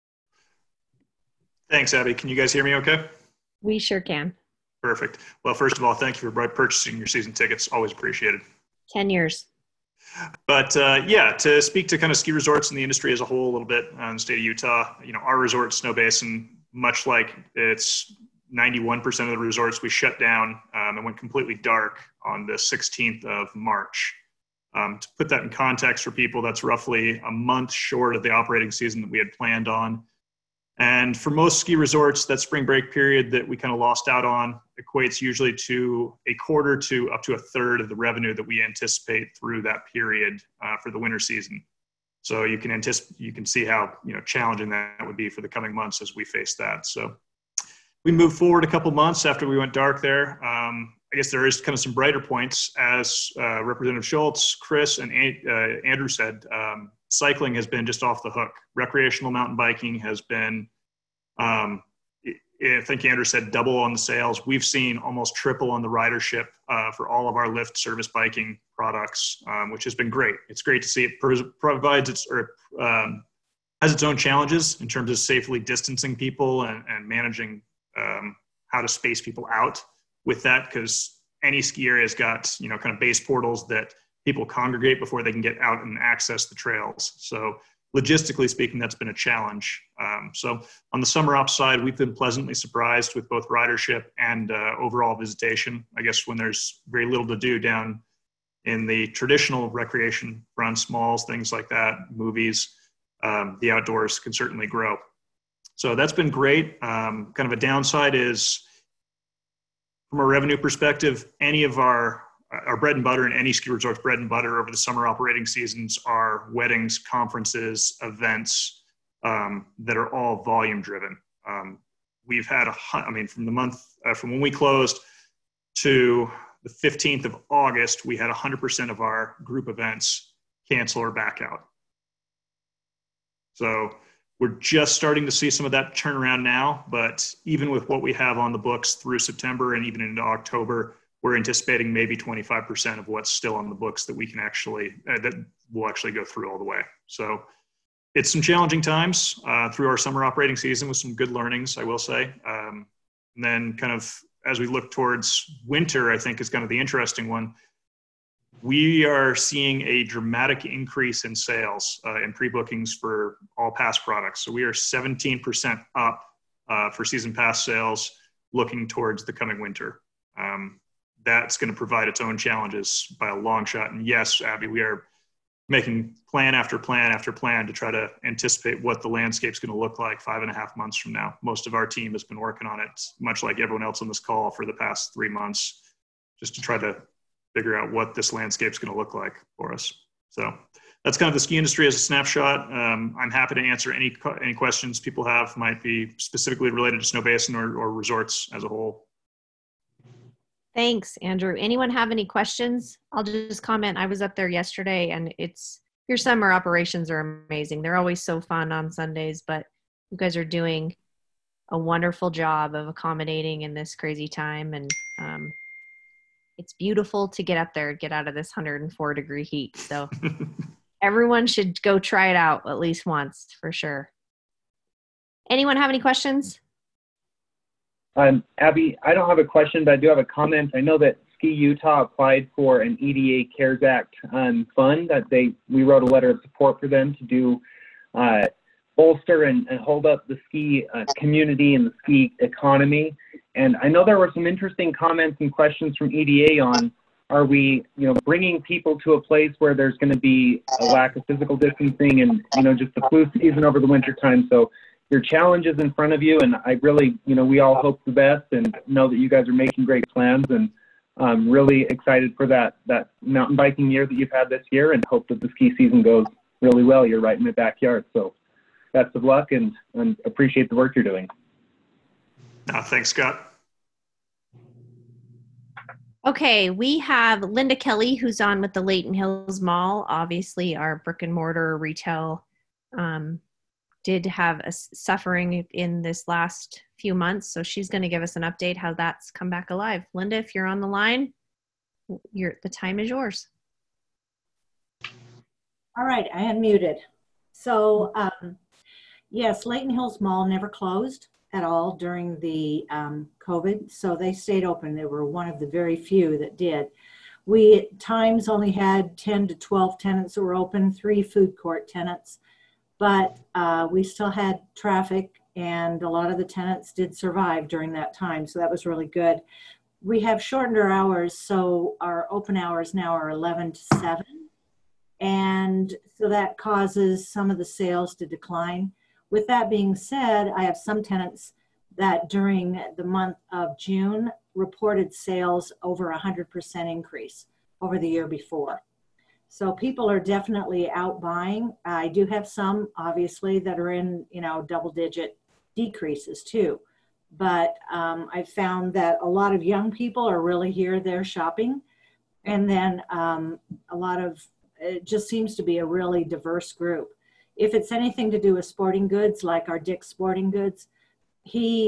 Thanks, Abby. Can you guys hear me okay? We sure can. Perfect. Well, first of all, thank you for purchasing your season tickets. Always appreciated. ten years. But uh, yeah, to speak to kind of ski resorts and the industry as a whole a little bit in the state of Utah, you know, our resort, Snow Basin, much like it's ninety-one percent of the resorts, we shut down um, and went completely dark on the sixteenth of March. Um, to put that in context for people, that's roughly a month short of the operating season that we had planned on. And for most ski resorts, that spring break period that we kind of lost out on equates usually to a quarter to up to a third of the revenue that we anticipate through that period uh, for the winter season. So you can anticipate, you can see how, you know, challenging that would be for the coming months as we face that. So we moved forward a couple months after we went dark there. Um, I guess there is kind of some brighter points, as uh, Representative Schultz, Chris, and uh, Andrew said. Um, cycling has been just off the hook. Recreational mountain biking has been um, I think Andrew said double on the sales. We've seen almost triple on the ridership uh, for all of our Lyft service biking products, um, which has been great. It's great to see. It pro- provides its or um, has its own challenges in terms of safely distancing people and, and managing um, how to space people out with that, because any ski area has got, you know, kind of base portals that people congregate before they can get out and access the trails. So logistically speaking, that's been a challenge. Um, so on the summer ops side, we've been pleasantly surprised with both ridership and uh, overall visitation. I guess when there's very little to do down in the traditional recreation fronts, malls, things like that, movies, um, the outdoors can certainly grow. So that's been great. Um, kind of a downside is, from a revenue perspective, any of our our bread and butter and any ski resort's bread and butter over the summer operating seasons are weddings, conferences, events um, that are all volume driven. Um, we've had a, I mean, from the month, uh, from when we closed to the fifteenth of August, we had one hundred percent of our group events cancel or back out. So we're just starting to see some of that turnaround now, but even with what we have on the books through September and even into October, we're anticipating maybe twenty-five percent of what's still on the books that we can actually, uh, that will actually go through all the way. So it's some challenging times uh, through our summer operating season with some good learnings, I will say. Um, and then kind of as we look towards winter, I think is kind of the interesting one. We are seeing a dramatic increase in sales uh, and pre-bookings for all pass products. So we are seventeen percent up uh, for season pass sales looking towards the coming winter. Um, that's going to provide its own challenges by a long shot. And yes, Abby, we are making plan after plan after plan to try to anticipate what the landscape's going to look like five and a half months from now. Most of our team has been working on it, much like everyone else on this call, for the past three months, just to try to figure out what this landscape's going to look like for us. So that's kind of the ski industry as a snapshot. Um, I'm happy to answer any any questions people have, might be specifically related to Snowbasin or, or resorts as a whole. Thanks, Andrew. Anyone have any questions? I'll just comment. I was up there yesterday, and it's, your summer operations are amazing. They're always so fun on Sundays, but you guys are doing a wonderful job of accommodating in this crazy time. And um, it's beautiful to get up there, get out of this one hundred four degree heat. So everyone should go try it out at least once for sure. Anyone have any questions? Um, Abby, I don't have a question, but I do have a comment. I know that Ski Utah applied for an E D A CARES Act um, fund that they, we wrote a letter of support for them to do uh, bolster and, and hold up the ski uh, community and the ski economy. And I know there were some interesting comments and questions from E D A on, are we, you know, bringing people to a place where there's going to be a lack of physical distancing and, you know, just the flu season over the winter time. So your challenge is in front of you, and I really, you know, we all hope the best and know that you guys are making great plans, and I'm really excited for that that mountain biking year that you've had this year, and hope that the ski season goes really well. You're right in my backyard, so best of luck, and, and appreciate the work you're doing. No, thanks, Scott. Okay, we have Linda Kelly, who's on with the Layton Hills Mall, obviously our brick and mortar retail um, did have a suffering in this last few months. So she's going to give us an update how that's come back alive. Linda, if you're on the line, you're, the time is yours. All right, I am muted. So um, yes, Layton Hills Mall never closed at all during the um, COVID. So they stayed open. They were one of the very few that did. We at times only had ten to twelve tenants that were open, three food court tenants. But uh, we still had traffic, and a lot of the tenants did survive during that time. So that was really good. We have shortened our hours. So our open hours now are eleven to seven. And so that causes some of the sales to decline. With that being said, I have some tenants that during the month of June reported sales over one hundred percent increase over the year before. So people are definitely out buying. I do have some, obviously, that are in, you know, double digit decreases too. But um, I've found that a lot of young people are really here, they're shopping. And then um, a lot of, it just seems to be a really diverse group. If it's anything to do with sporting goods, like our Dick's Sporting Goods, he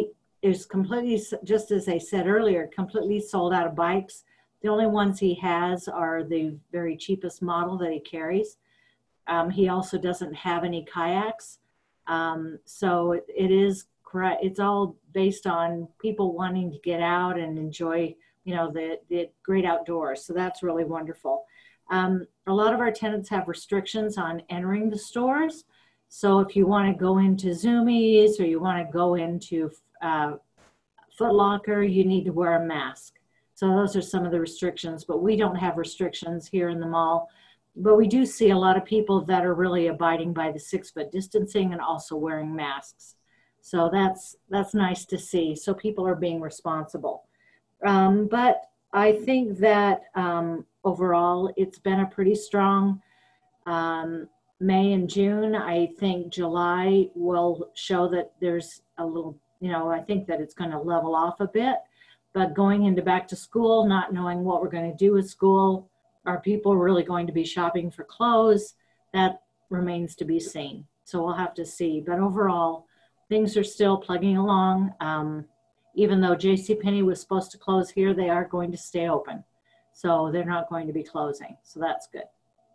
is completely, just as I said earlier, completely sold out of bikes. The only ones he has are the very cheapest model that he carries. Um, he also doesn't have any kayaks. Um, so it, it is correct. It's all based on people wanting to get out and enjoy, you know, the, the great outdoors. So that's really wonderful. Um, a lot of our tenants have restrictions on entering the stores. So if you want to go into Zoomies or you want to go into uh, Foot Locker, you need to wear a mask. So those are some of the restrictions, but we don't have restrictions here in the mall. But we do see a lot of people that are really abiding by the six foot distancing and also wearing masks. So that's, that's nice to see. So people are being responsible. Um, but I think that um, overall, it's been a pretty strong um, May and June. I think July will show that there's a little, you know, I think that it's going to level off a bit. But going into back to school, not knowing what we're going to do with school, are people really going to be shopping for clothes? That remains to be seen. So we'll have to see. But overall, things are still plugging along. Um, even though JCPenney was supposed to close here, they are going to stay open. So they're not going to be closing. So that's good.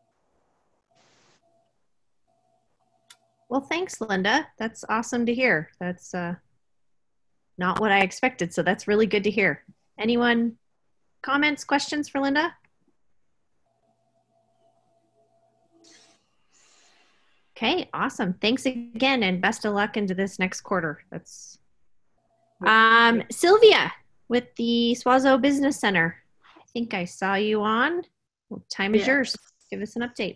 Well, thanks, Linda. That's awesome to hear. That's uh, not what I expected. So that's really good to hear. Anyone comments, questions for Linda? Okay, awesome. Thanks again and best of luck into this next quarter. That's um, Sylvia with the Swazo Business Center. I think I saw you on. Well, time is Yeah. yours. Give us an update.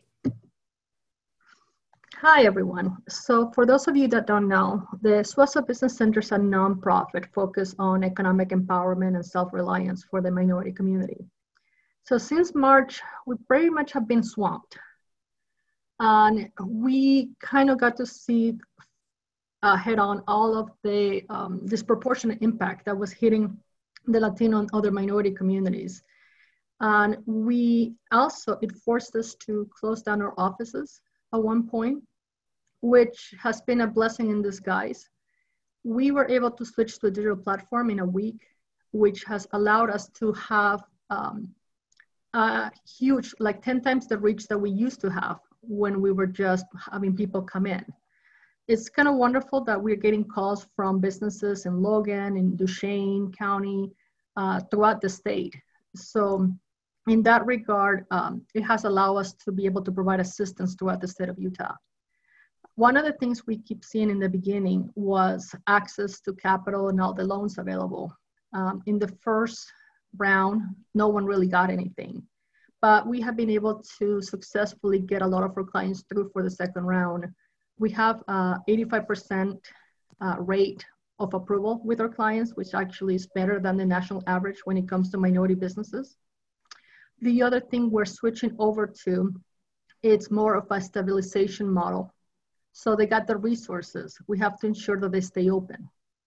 Hi, everyone. So for those of you that don't know, the Swazo Business Center is a nonprofit focused on economic empowerment and self-reliance for the minority community. So since March, we pretty much have been swamped. And we kind of got to see uh, head on all of the um, disproportionate impact that was hitting the Latino and other minority communities. And we also, it forced us to close down our offices at one point, which has been a blessing in disguise. We were able to switch to a digital platform in a week, which has allowed us to have um, a huge, like ten times the reach that we used to have when we were just having people come in. It's kind of wonderful that we're getting calls from businesses in Logan, in Duchesne County, uh, throughout the state. So in that regard, um, it has allowed us to be able to provide assistance throughout the state of Utah. One of the things we keep seeing in the beginning was access to capital and all the loans available. Um, in the first round, no one really got anything, but we have been able to successfully get a lot of our clients through for the second round. We have a eighty-five percent uh, rate of approval with our clients, which actually is better than the national average when it comes to minority businesses. The other thing we're switching over to, it's more of a stabilization model. So they got the resources. We have to ensure that they stay open.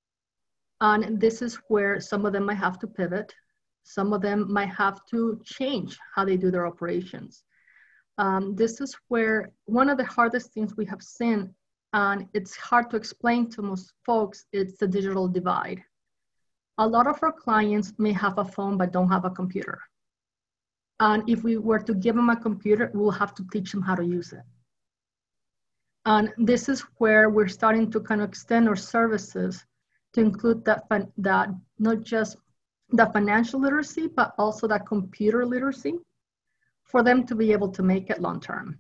And this is where some of them might have to pivot. Some of them might have to change how they do their operations. Um, this is where one of the hardest things we have seen, and it's hard to explain to most folks, it's the digital divide. A lot of our clients may have a phone but don't have a computer. And if we were to give them a computer, we'll have to teach them how to use it. And this is where we're starting to kind of extend our services to include that, that not just the financial literacy, but also that computer literacy for them to be able to make it long term.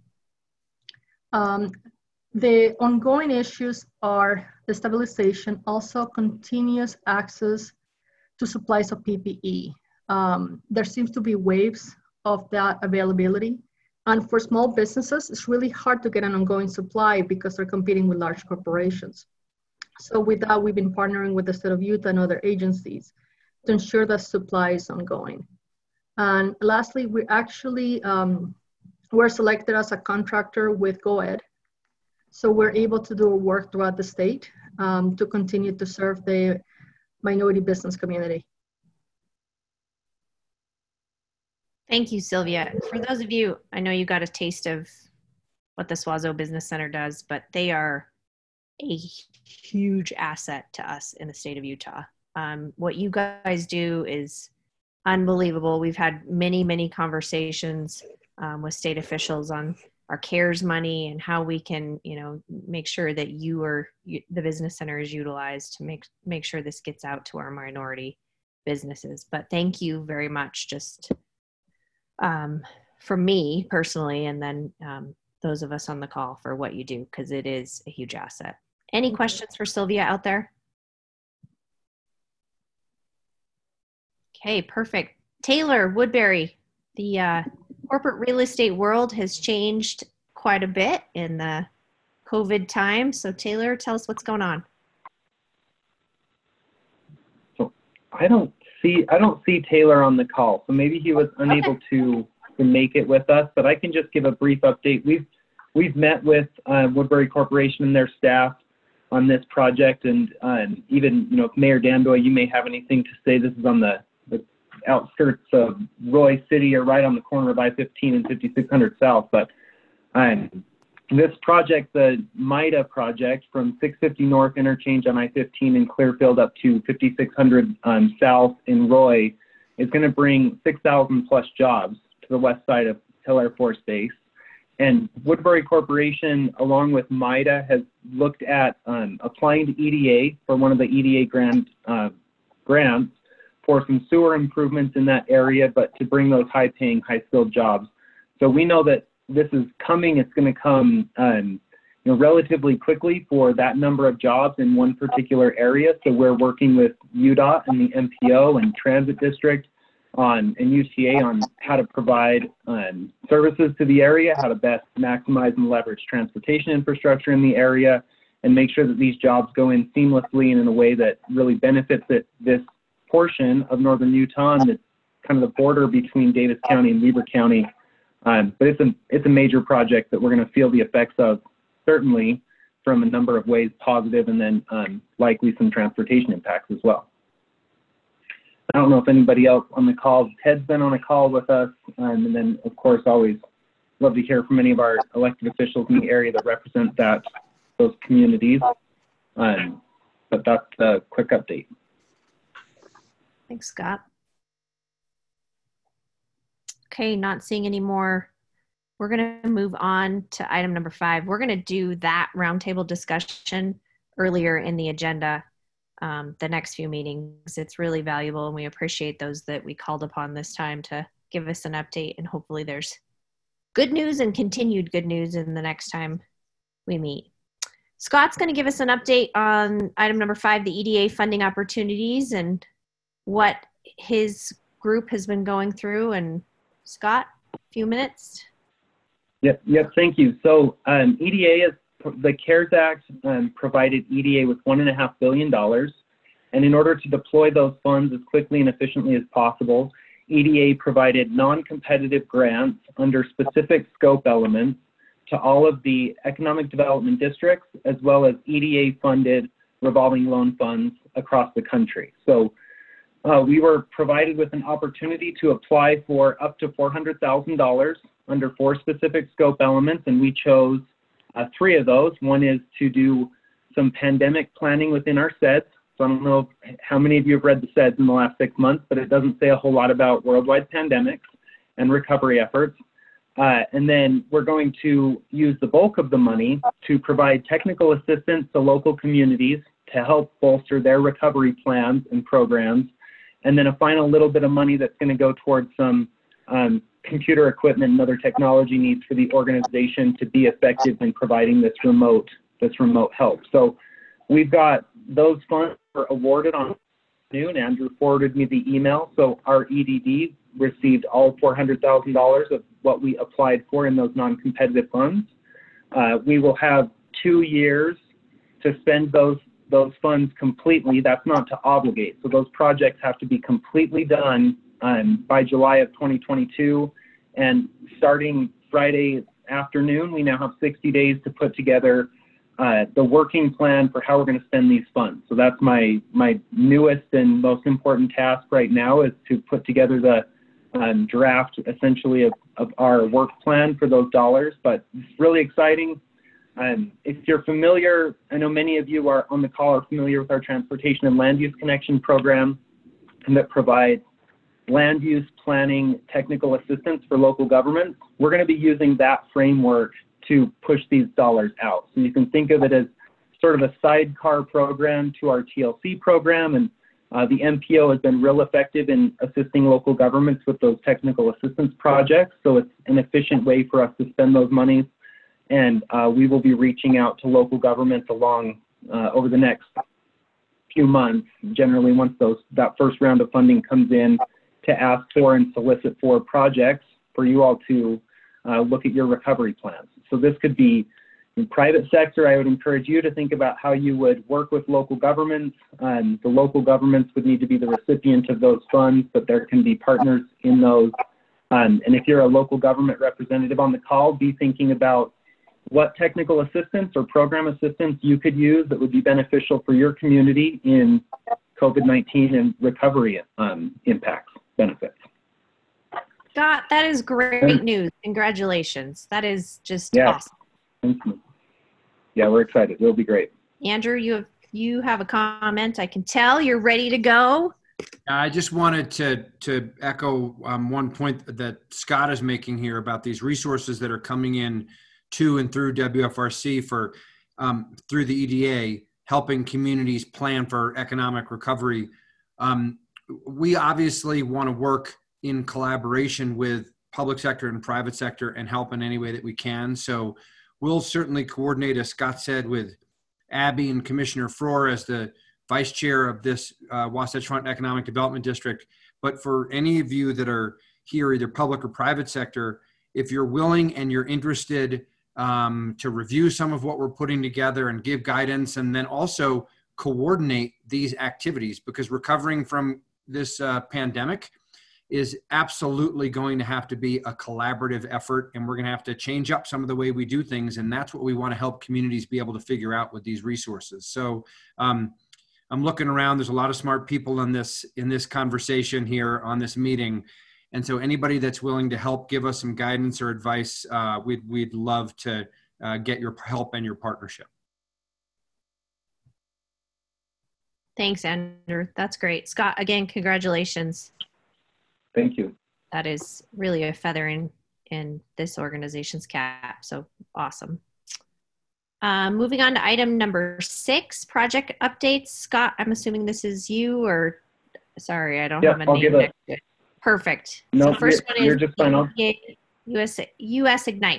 Um, the ongoing issues are the stabilization, also continuous access to supplies of P P E. Um, there seems to be waves of that availability. And for small businesses, it's really hard to get an ongoing supply because they're competing with large corporations. So with that, we've been partnering with the state of Utah and other agencies to ensure that supply is ongoing. And lastly, we actually um, were selected as a contractor with GoEd. So we're able to do work throughout the state um, to continue to serve the minority business community. Thank you, Sylvia. For those of you, I know you got a taste of what the Swazo Business Center does, but they are a huge asset to us in the state of Utah. Um, what you guys do is unbelievable. We've had many, many conversations um, with state officials on our CARES money and how we can, you know, make sure that you are you, the business center is utilized to make make sure this gets out to our minority businesses. But thank you very much, just um, from me personally, and then um, those of us on the call for what you do, because it is a huge asset. Any questions for Sylvia out there? Okay, perfect. Taylor Woodbury, the uh, corporate real estate world has changed quite a bit in the COVID time. So Taylor, tell us what's going on. So I don't see I don't see Taylor on the call, so maybe he was unable okay. to, to make it with us. But I can just give a brief update. We've we've met with uh, Woodbury Corporation and their staff on this project, and um, even you know, if Mayor Dandoy, you may have anything to say. This is on the, the outskirts of Roy City, or right on the corner of I fifteen and fifty-six hundred South. But um, this project, the MIDA project, from six fifty North interchange on I fifteen in Clearfield up to fifty-six hundred um, South in Roy, is going to bring six thousand plus jobs to the west side of Hill Air Force Base. And Woodbury Corporation, along with MIDA, has looked at um, applying to E D A for one of the E D A grant, uh, grants for some sewer improvements in that area, but to bring those high-paying, high-skilled jobs. So we know that this is coming. It's going to come um, you know, relatively quickly for that number of jobs in one particular area. So we're working with U D O T and the M P O and Transit District on and U T A on how to provide um, services to the area, how to best maximize and leverage transportation infrastructure in the area, and make sure that these jobs go in seamlessly and in a way that really benefits it, this portion of northern Utah and the kind of the border between Davis County and Weber County. Um, but it's a, it's a major project that we're going to feel the effects of, certainly from a number of ways, positive, and then um, likely some transportation impacts as well. I don't know if anybody else on the call, Ted's been on a call with us, um, and then of course always love to hear from any of our elected officials in the area that represent that, those communities. Um, but that's a quick update. Thanks, Scott. Okay, not seeing any more. We're going to move on to item number five. We're going to do that roundtable discussion earlier in the agenda. Um, the next few meetings. It's really valuable, and we appreciate those that we called upon this time to give us an update, and hopefully there's good news and continued good news in the next time we meet. Scott's going to give us an update on item number five, the E D A funding opportunities, and what his group has been going through. And Scott, a few minutes. Yep, yep, thank you. So um, E D A is the CARES Act um, provided E D A with one and a half billion dollars, and in order to deploy those funds as quickly and efficiently as possible, E D A provided non-competitive grants under specific scope elements to all of the economic development districts, as well as E D A-funded revolving loan funds across the country. So uh, we were provided with an opportunity to apply for up to four hundred thousand dollars under four specific scope elements, and we chose Uh, three of those. One is to do some pandemic planning within our S E Ds. So I don't know how many of you have read the S E Ds in the last six months, but it doesn't say a whole lot about worldwide pandemics and recovery efforts. Uh, and then we're going to use the bulk of the money to provide technical assistance to local communities to help bolster their recovery plans and programs. And then a final little bit of money that's going to go towards some um, computer equipment and other technology needs for the organization to be effective in providing this remote this remote help. So we've got those funds were awarded on noon. Andrew forwarded me the email. So our E D D received all four hundred thousand dollars of what we applied for in those non-competitive funds. Uh, we will have two years to spend those those funds completely. That's not to obligate. So those projects have to be completely done Um, by July of twenty twenty-two, and starting Friday afternoon, we now have sixty days to put together uh, the working plan for how we're going to spend these funds. So that's my my newest and most important task right now, is to put together the um, draft, essentially, of, of our work plan for those dollars. But it's really exciting. Um, if you're familiar, I know many of you are on the call are familiar with our Transportation and Land Use Connection program, and that provides land use planning technical assistance for local governments. We're going to be using that framework to push these dollars out. So you can think of it as sort of a sidecar program to our T L C program, and uh, the M P O has been real effective in assisting local governments with those technical assistance projects. So it's an efficient way for us to spend those monies. And uh, we will be reaching out to local governments along uh, over the next few months, generally once those that first round of funding comes in, to ask for and solicit for projects for you all to uh, look at your recovery plans. So this could be in private sector. I would encourage you to think about how you would work with local governments. Um, the local governments would need to be the recipient of those funds, but there can be partners in those. Um, and if you're a local government representative on the call, be thinking about what technical assistance or program assistance you could use that would be beneficial for your community in COVID nineteen and recovery um, impacts, benefits. Scott, that is great news. Congratulations. That is just yeah. awesome. Thank you. Yeah, we're excited. It'll be great. Andrew, you have, you have a comment. I can tell you're ready to go. I just wanted to to echo um, one point that Scott is making here about these resources that are coming in to and through W F R C for um, through the E D A, helping communities plan for economic recovery. Um, we obviously want to work in collaboration with public sector and private sector and help in any way that we can. So we'll certainly coordinate, as Scott said, with Abby and Commissioner Frohr as the vice chair of this uh, Wasatch Front Economic Development District. But for any of you that are here, either public or private sector, if you're willing and you're interested um, to review some of what we're putting together and give guidance, and then also coordinate these activities, because recovering from this uh, pandemic is absolutely going to have to be a collaborative effort, and we're going to have to change up some of the way we do things, and that's what we want to help communities be able to figure out with these resources. So um, I'm looking around. There's a lot of smart people in this in this conversation here on this meeting, and so anybody that's willing to help give us some guidance or advice, uh, we'd we'd love to uh, get your help and your partnership. Thanks, Andrew. That's great. Scott, again, congratulations. Thank you. That is really a feather in, in this organization's cap. So awesome. Uh, moving on to item number six, project updates. Scott, I'm assuming this is you, or sorry, I don't yeah, have a I'll name give next it. to it. Perfect. No, so first you're, one you're is just fine. I'll... U S, U S Ignite.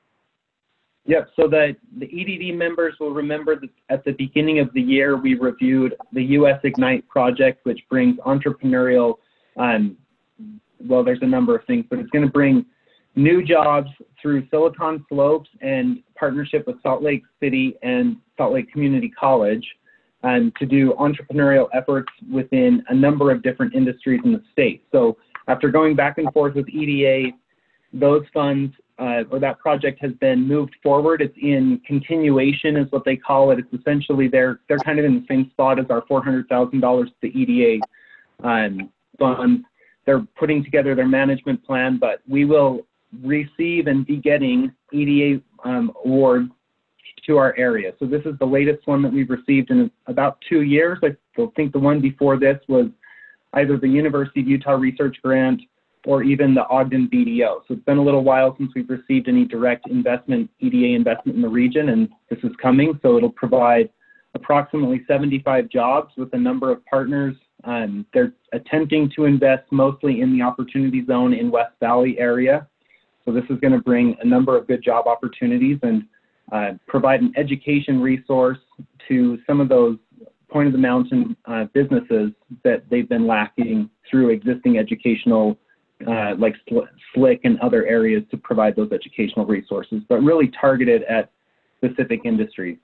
Yep, so the, the E D D members will remember that at the beginning of the year, we reviewed the U S Ignite project, which brings entrepreneurial, um, well, there's a number of things, but it's going to bring new jobs through Silicon Slopes and partnership with Salt Lake City and Salt Lake Community College, um, to do entrepreneurial efforts within a number of different industries in the state. So after going back and forth with E D A, those funds uh, or that project has been moved forward. It's in continuation is what they call it. It's essentially they're, they're kind of in the same spot as our four hundred thousand dollars to the E D A um, funds. They're putting together their management plan, but we will receive and be getting E D A um, awards to our area. So this is the latest one that we've received in about two years. I think the one before this was either the University of Utah Research Grant or even the Ogden B D O. So it's been a little while since we've received any direct investment, E D A investment in the region, and this is coming. So it'll provide approximately seventy-five jobs with a number of partners. Um, they're attempting to invest mostly in the opportunity zone in West Valley area. So this is going to bring a number of good job opportunities and uh, provide an education resource to some of those point of the mountain uh, businesses that they've been lacking through existing educational, uh, like SLIC and other areas to provide those educational resources, but really targeted at specific industries.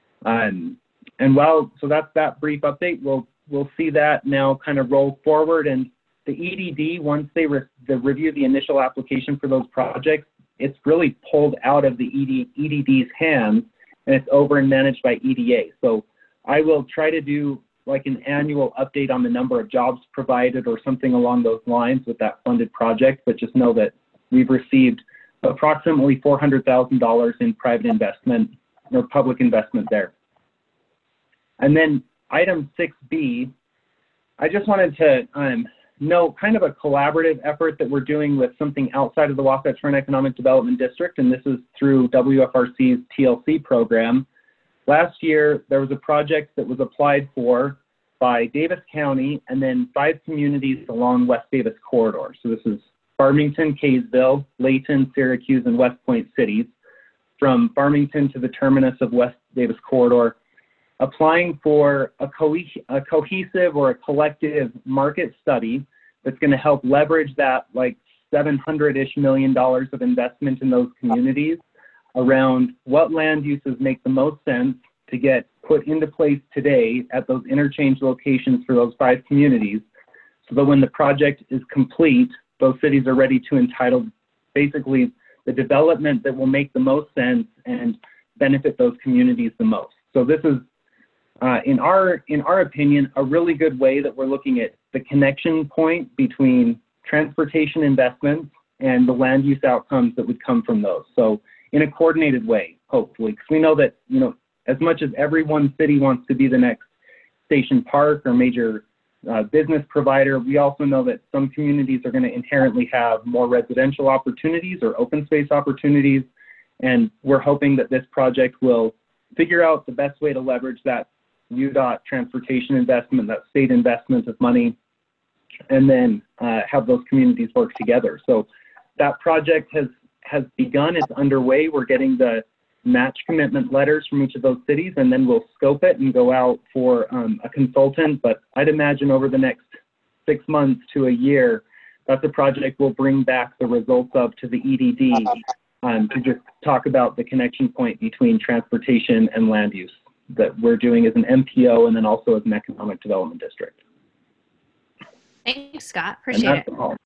Um, and while, so that's that brief update. We'll, we'll see that now kind of roll forward, and the E D D, once they, re they review the initial application for those projects, it's really pulled out of the E D D's hands, and it's over and managed by E D A. So I will try to do like an annual update on the number of jobs provided or something along those lines with that funded project, but just know that we've received approximately four hundred thousand dollars in private investment or public investment there. And then item six B, I just wanted to um, note kind of a collaborative effort that we're doing with something outside of the Wasatch Front Economic Development District, and this is through W F R C's T L C program. Last year, there was a project that was applied for by Davis County and then five communities along West Davis Corridor. So this is Farmington, Kaysville, Layton, Syracuse, and West Point cities, from Farmington to the terminus of West Davis Corridor, applying for a, co a cohesive or a collective market study that's going to help leverage that like seven hundred-ish million dollars of investment in those communities around what land uses make the most sense to get put into place today at those interchange locations for those five communities, so that when the project is complete, those cities are ready to entitle basically the development that will make the most sense and benefit those communities the most. So this is, uh, in our in our opinion, a really good way that we're looking at the connection point between transportation investments and the land use outcomes that would come from those. So in a coordinated way, hopefully, because we know that, you know, as much as every one city wants to be the next station park or major uh, business provider, we also know that some communities are going to inherently have more residential opportunities or open space opportunities. And we're hoping that this project will figure out the best way to leverage that U D O T transportation investment, that state investment of money, and then uh, have those communities work together. So that project has, has begun, it's underway. We're getting the match commitment letters from each of those cities, and then we'll scope it and go out for um, a consultant. But I'd imagine over the next six months to a year, that's a project we'll bring back the results of to the E D D um, to just talk about the connection point between transportation and land use that we're doing as an M P O and then also as an economic development district. Thanks, Scott. Appreciate it. All.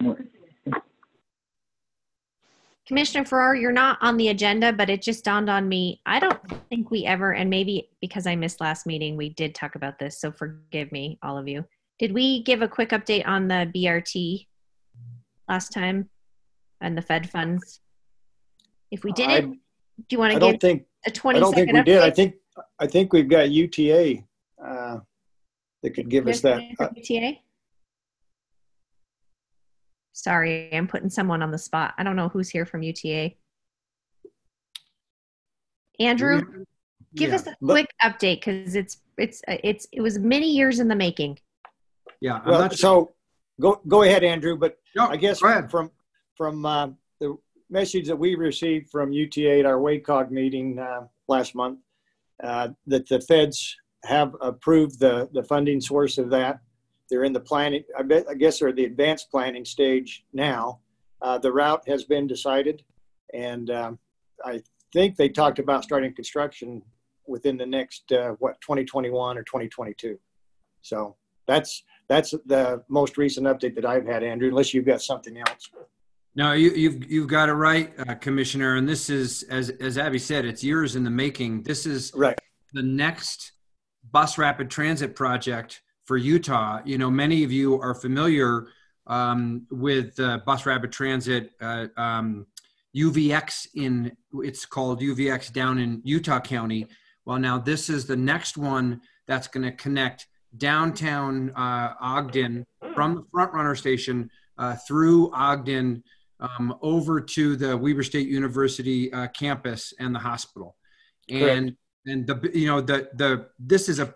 Commissioner Farrar, you're not on the agenda, but it just dawned on me. I don't think we ever, and maybe because I missed last meeting, we did talk about this, so forgive me, all of you. Did we give a quick update on the B R T last time and the Fed funds? If we didn't, I, do you want to give think, a twenty I don't second think we update? did. I think, I think we've got U T A uh, that could give us that. Uh, U T A? Sorry, I'm putting someone on the spot. I don't know who's here from U T A. Andrew, yeah. give yeah. us a quick but, update because it's it's it's it was many years in the making. Yeah. I'm well, not so go go ahead, Andrew. But no, I guess from from uh, the message that we received from U T A at our W A C O G meeting uh, last month, uh, that the feds have approved the the funding source of that. They're in the planning, I, bet, I guess they're the advanced planning stage now. Uh, the route has been decided, and um, I think they talked about starting construction within the next, uh, what, twenty twenty-one or twenty twenty-two. So that's that's the most recent update that I've had, Andrew, unless you've got something else. No, you, you've you've got it right, uh, Commissioner. And this is, as as Abby said, it's years in the making. This is right. the next bus rapid transit project for Utah. You know, many of you are familiar um, with uh, bus rapid transit, uh, um, U V X in, it's called U V X down in Utah County. Well, now this is the next one that's going to connect downtown uh, Ogden from the Front Runner station uh, through Ogden um, over to the Weber State University uh, campus and the hospital. And, Correct. and the, you know, the, the, this is a,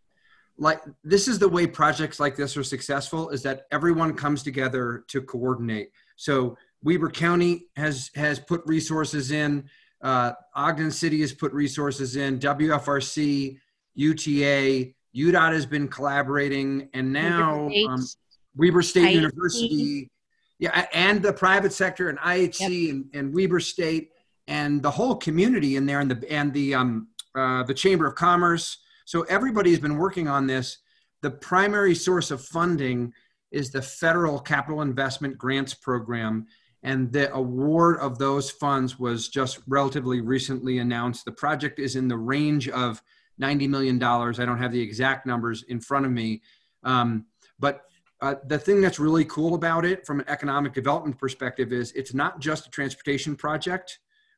like this is the way projects like this are successful, is that everyone comes together to coordinate. So Weber County has has put resources in, uh, Ogden City has put resources in, W F R C, U T A, U D O T has been collaborating, and now Weber State, um, Weber State University, yeah, and the private sector and I H C yep. and, and Weber State and the whole community in there, and the and the um, uh, the Chamber of Commerce. So everybody's been working on this. The primary source of funding is the Federal Capital Investment Grants Program, and the award of those funds was just relatively recently announced. The project is in the range of ninety million dollars. I don't have the exact numbers in front of me. Um, but uh, the thing that's really cool about it from an economic development perspective is it's not just a transportation project.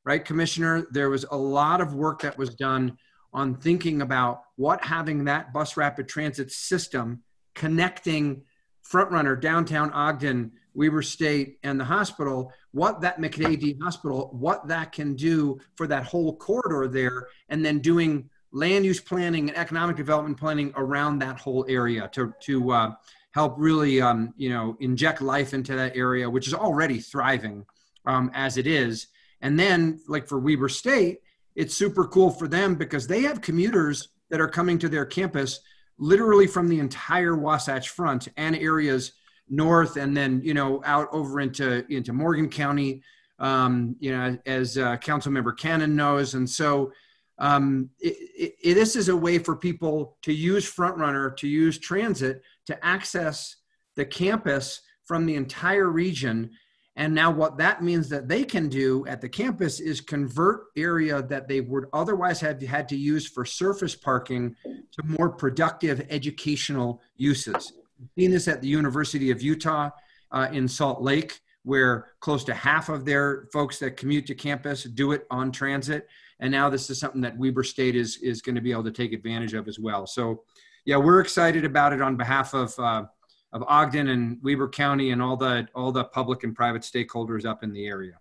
right, Commissioner? There was a lot of work that was done on thinking about what having that bus rapid transit system connecting Front Runner, downtown Ogden, Weber State, and the hospital, what that McAdee Hospital, what that can do for that whole corridor there, and then doing land use planning and economic development planning around that whole area to, to uh, help really, um, you know, inject life into that area, which is already thriving um, as it is. And then, like for Weber State, it's super cool for them because they have commuters that are coming to their campus literally from the entire Wasatch Front and areas north, and then, you know, out over into, into Morgan County, um, you know, as uh, Councilmember Cannon knows. And so um, it, it, this is a way for people to use Front Runner, to use transit, to access the campus from the entire region. And now what that means that they can do at the campus is convert area that they would otherwise have had to use for surface parking to more productive educational uses. We've seen this at the University of Utah uh, in Salt Lake, where close to half of their folks that commute to campus do it on transit. And now this is something that Weber State is, is going to be able to take advantage of as well. So yeah, we're excited about it on behalf of uh, of Ogden and Weber County and all the all the public and private stakeholders up in the area.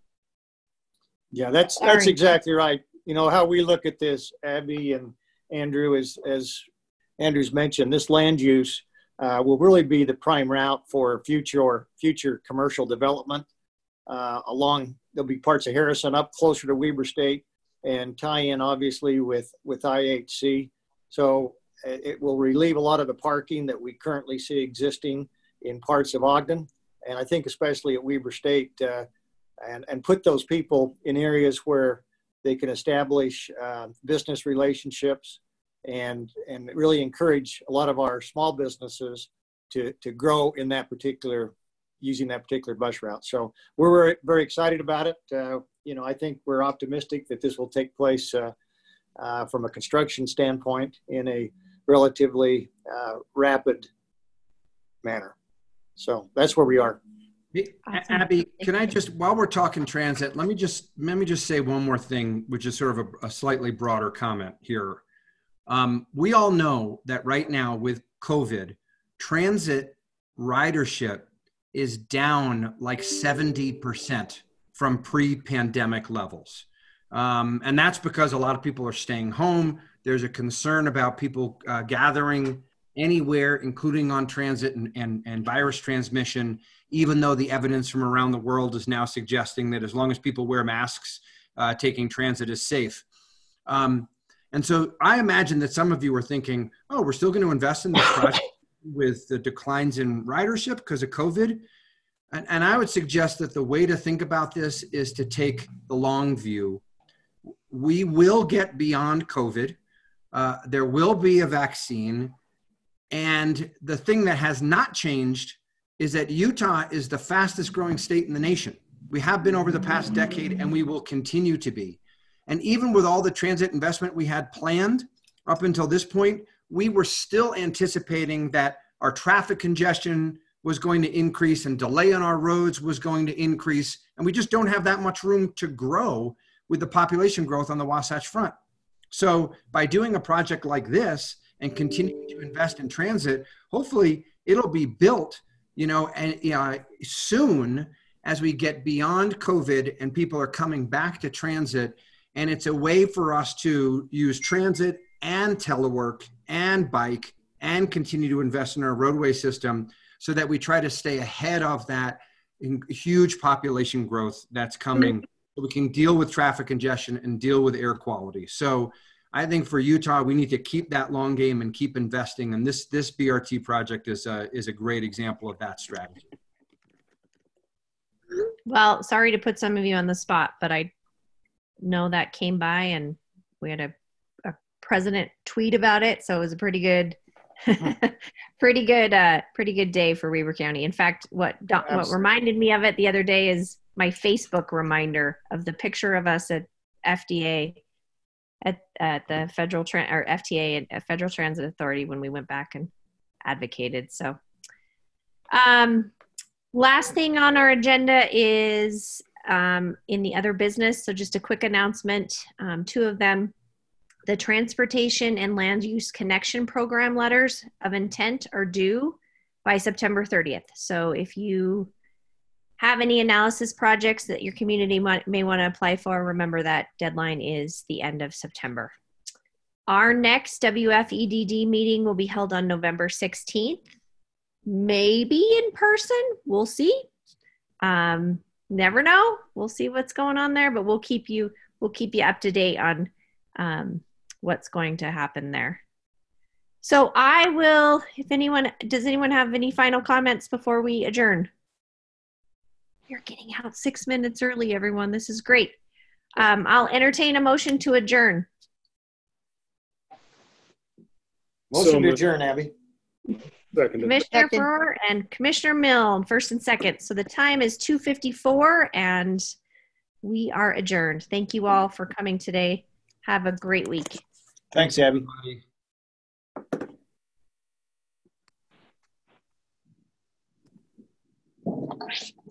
Yeah, that's Sorry. that's exactly right. You know, how we look at this, Abby and Andrew, is, as Andrew's mentioned, this land use uh, will really be the prime route for future future commercial development. Uh, along, there'll be parts of Harrison up closer to Weber State and tie in obviously with, with I H C. So it will relieve a lot of the parking that we currently see existing in parts of Ogden. And I think especially at Weber State, uh, and, and put those people in areas where they can establish uh, business relationships and, and really encourage a lot of our small businesses to, to grow in that particular, using that particular bus route. So we're very, very excited about it. Uh, you know, I think we're optimistic that this will take place uh, uh, from a construction standpoint in a relatively uh, rapid manner. So that's where we are. Hey, Abby, can I just, while we're talking transit, let me just let me just say one more thing, which is sort of a, a slightly broader comment here. Um, we all know that right now with COVID, transit ridership is down like seventy percent from pre-pandemic levels. Um, and that's because a lot of people are staying home. There's a concern about people uh, gathering anywhere, including on transit and, and, and virus transmission, even though the evidence from around the world is now suggesting that as long as people wear masks, uh, taking transit is safe. Um, and so I imagine that some of you are thinking, oh, we're still going to invest in this project with the declines in ridership because of COVID. And, and I would suggest that the way to think about this is to take the long view. We will get beyond COVID. Uh, there will be a vaccine. And the thing that has not changed is that Utah is the fastest growing state in the nation. We have been over the past decade, and we will continue to be. And even with all the transit investment we had planned up until this point, we were still anticipating that our traffic congestion was going to increase and delay on our roads was going to increase. And we just don't have that much room to grow with the population growth on the Wasatch Front. So by doing a project like this and continuing to invest in transit, hopefully it'll be built, you know, and uh, soon as we get beyond COVID and people are coming back to transit. And it's a way for us to use transit and telework and bike and continue to invest in our roadway system so that we try to stay ahead of that huge population growth that's coming, so we can deal with traffic congestion and deal with air quality. So I think for Utah, we need to keep that long game and keep investing. And this, this B R T project is a, is a great example of that strategy. Well, sorry to put some of you on the spot, but I know that came by and we had a, a president tweet about it. So it was a pretty good, pretty good, uh, pretty good day for Weber County. In fact, what, what reminded me of it the other day is my Facebook reminder of the picture of us at F D A, at, at the Federal Tran or F T A at Federal Transit Authority when we went back and advocated. So, um, last thing on our agenda is um, in the other business, so just a quick announcement, um, two of them. The Transportation and Land Use Connection Program letters of intent are due by September thirtieth. So if you have any analysis projects that your community might, may want to apply for, remember that deadline is the end of September. Our next W F E D D meeting will be held on November sixteenth. Maybe in person, we'll see. Um, never know. We'll see what's going on there, but we'll keep you, we'll keep you up to date on um, what's going to happen there. So I will, if anyone, does anyone have any final comments before we adjourn? You're getting out six minutes early, everyone. This is great. Um, I'll entertain a motion to adjourn. Motion So to adjourn, Abby. Seconded. Commissioner Farrar and Commissioner Milne, first and second. So the time is two fifty-four and we are adjourned. Thank you all for coming today. Have a great week. Thanks, Abby. Bye.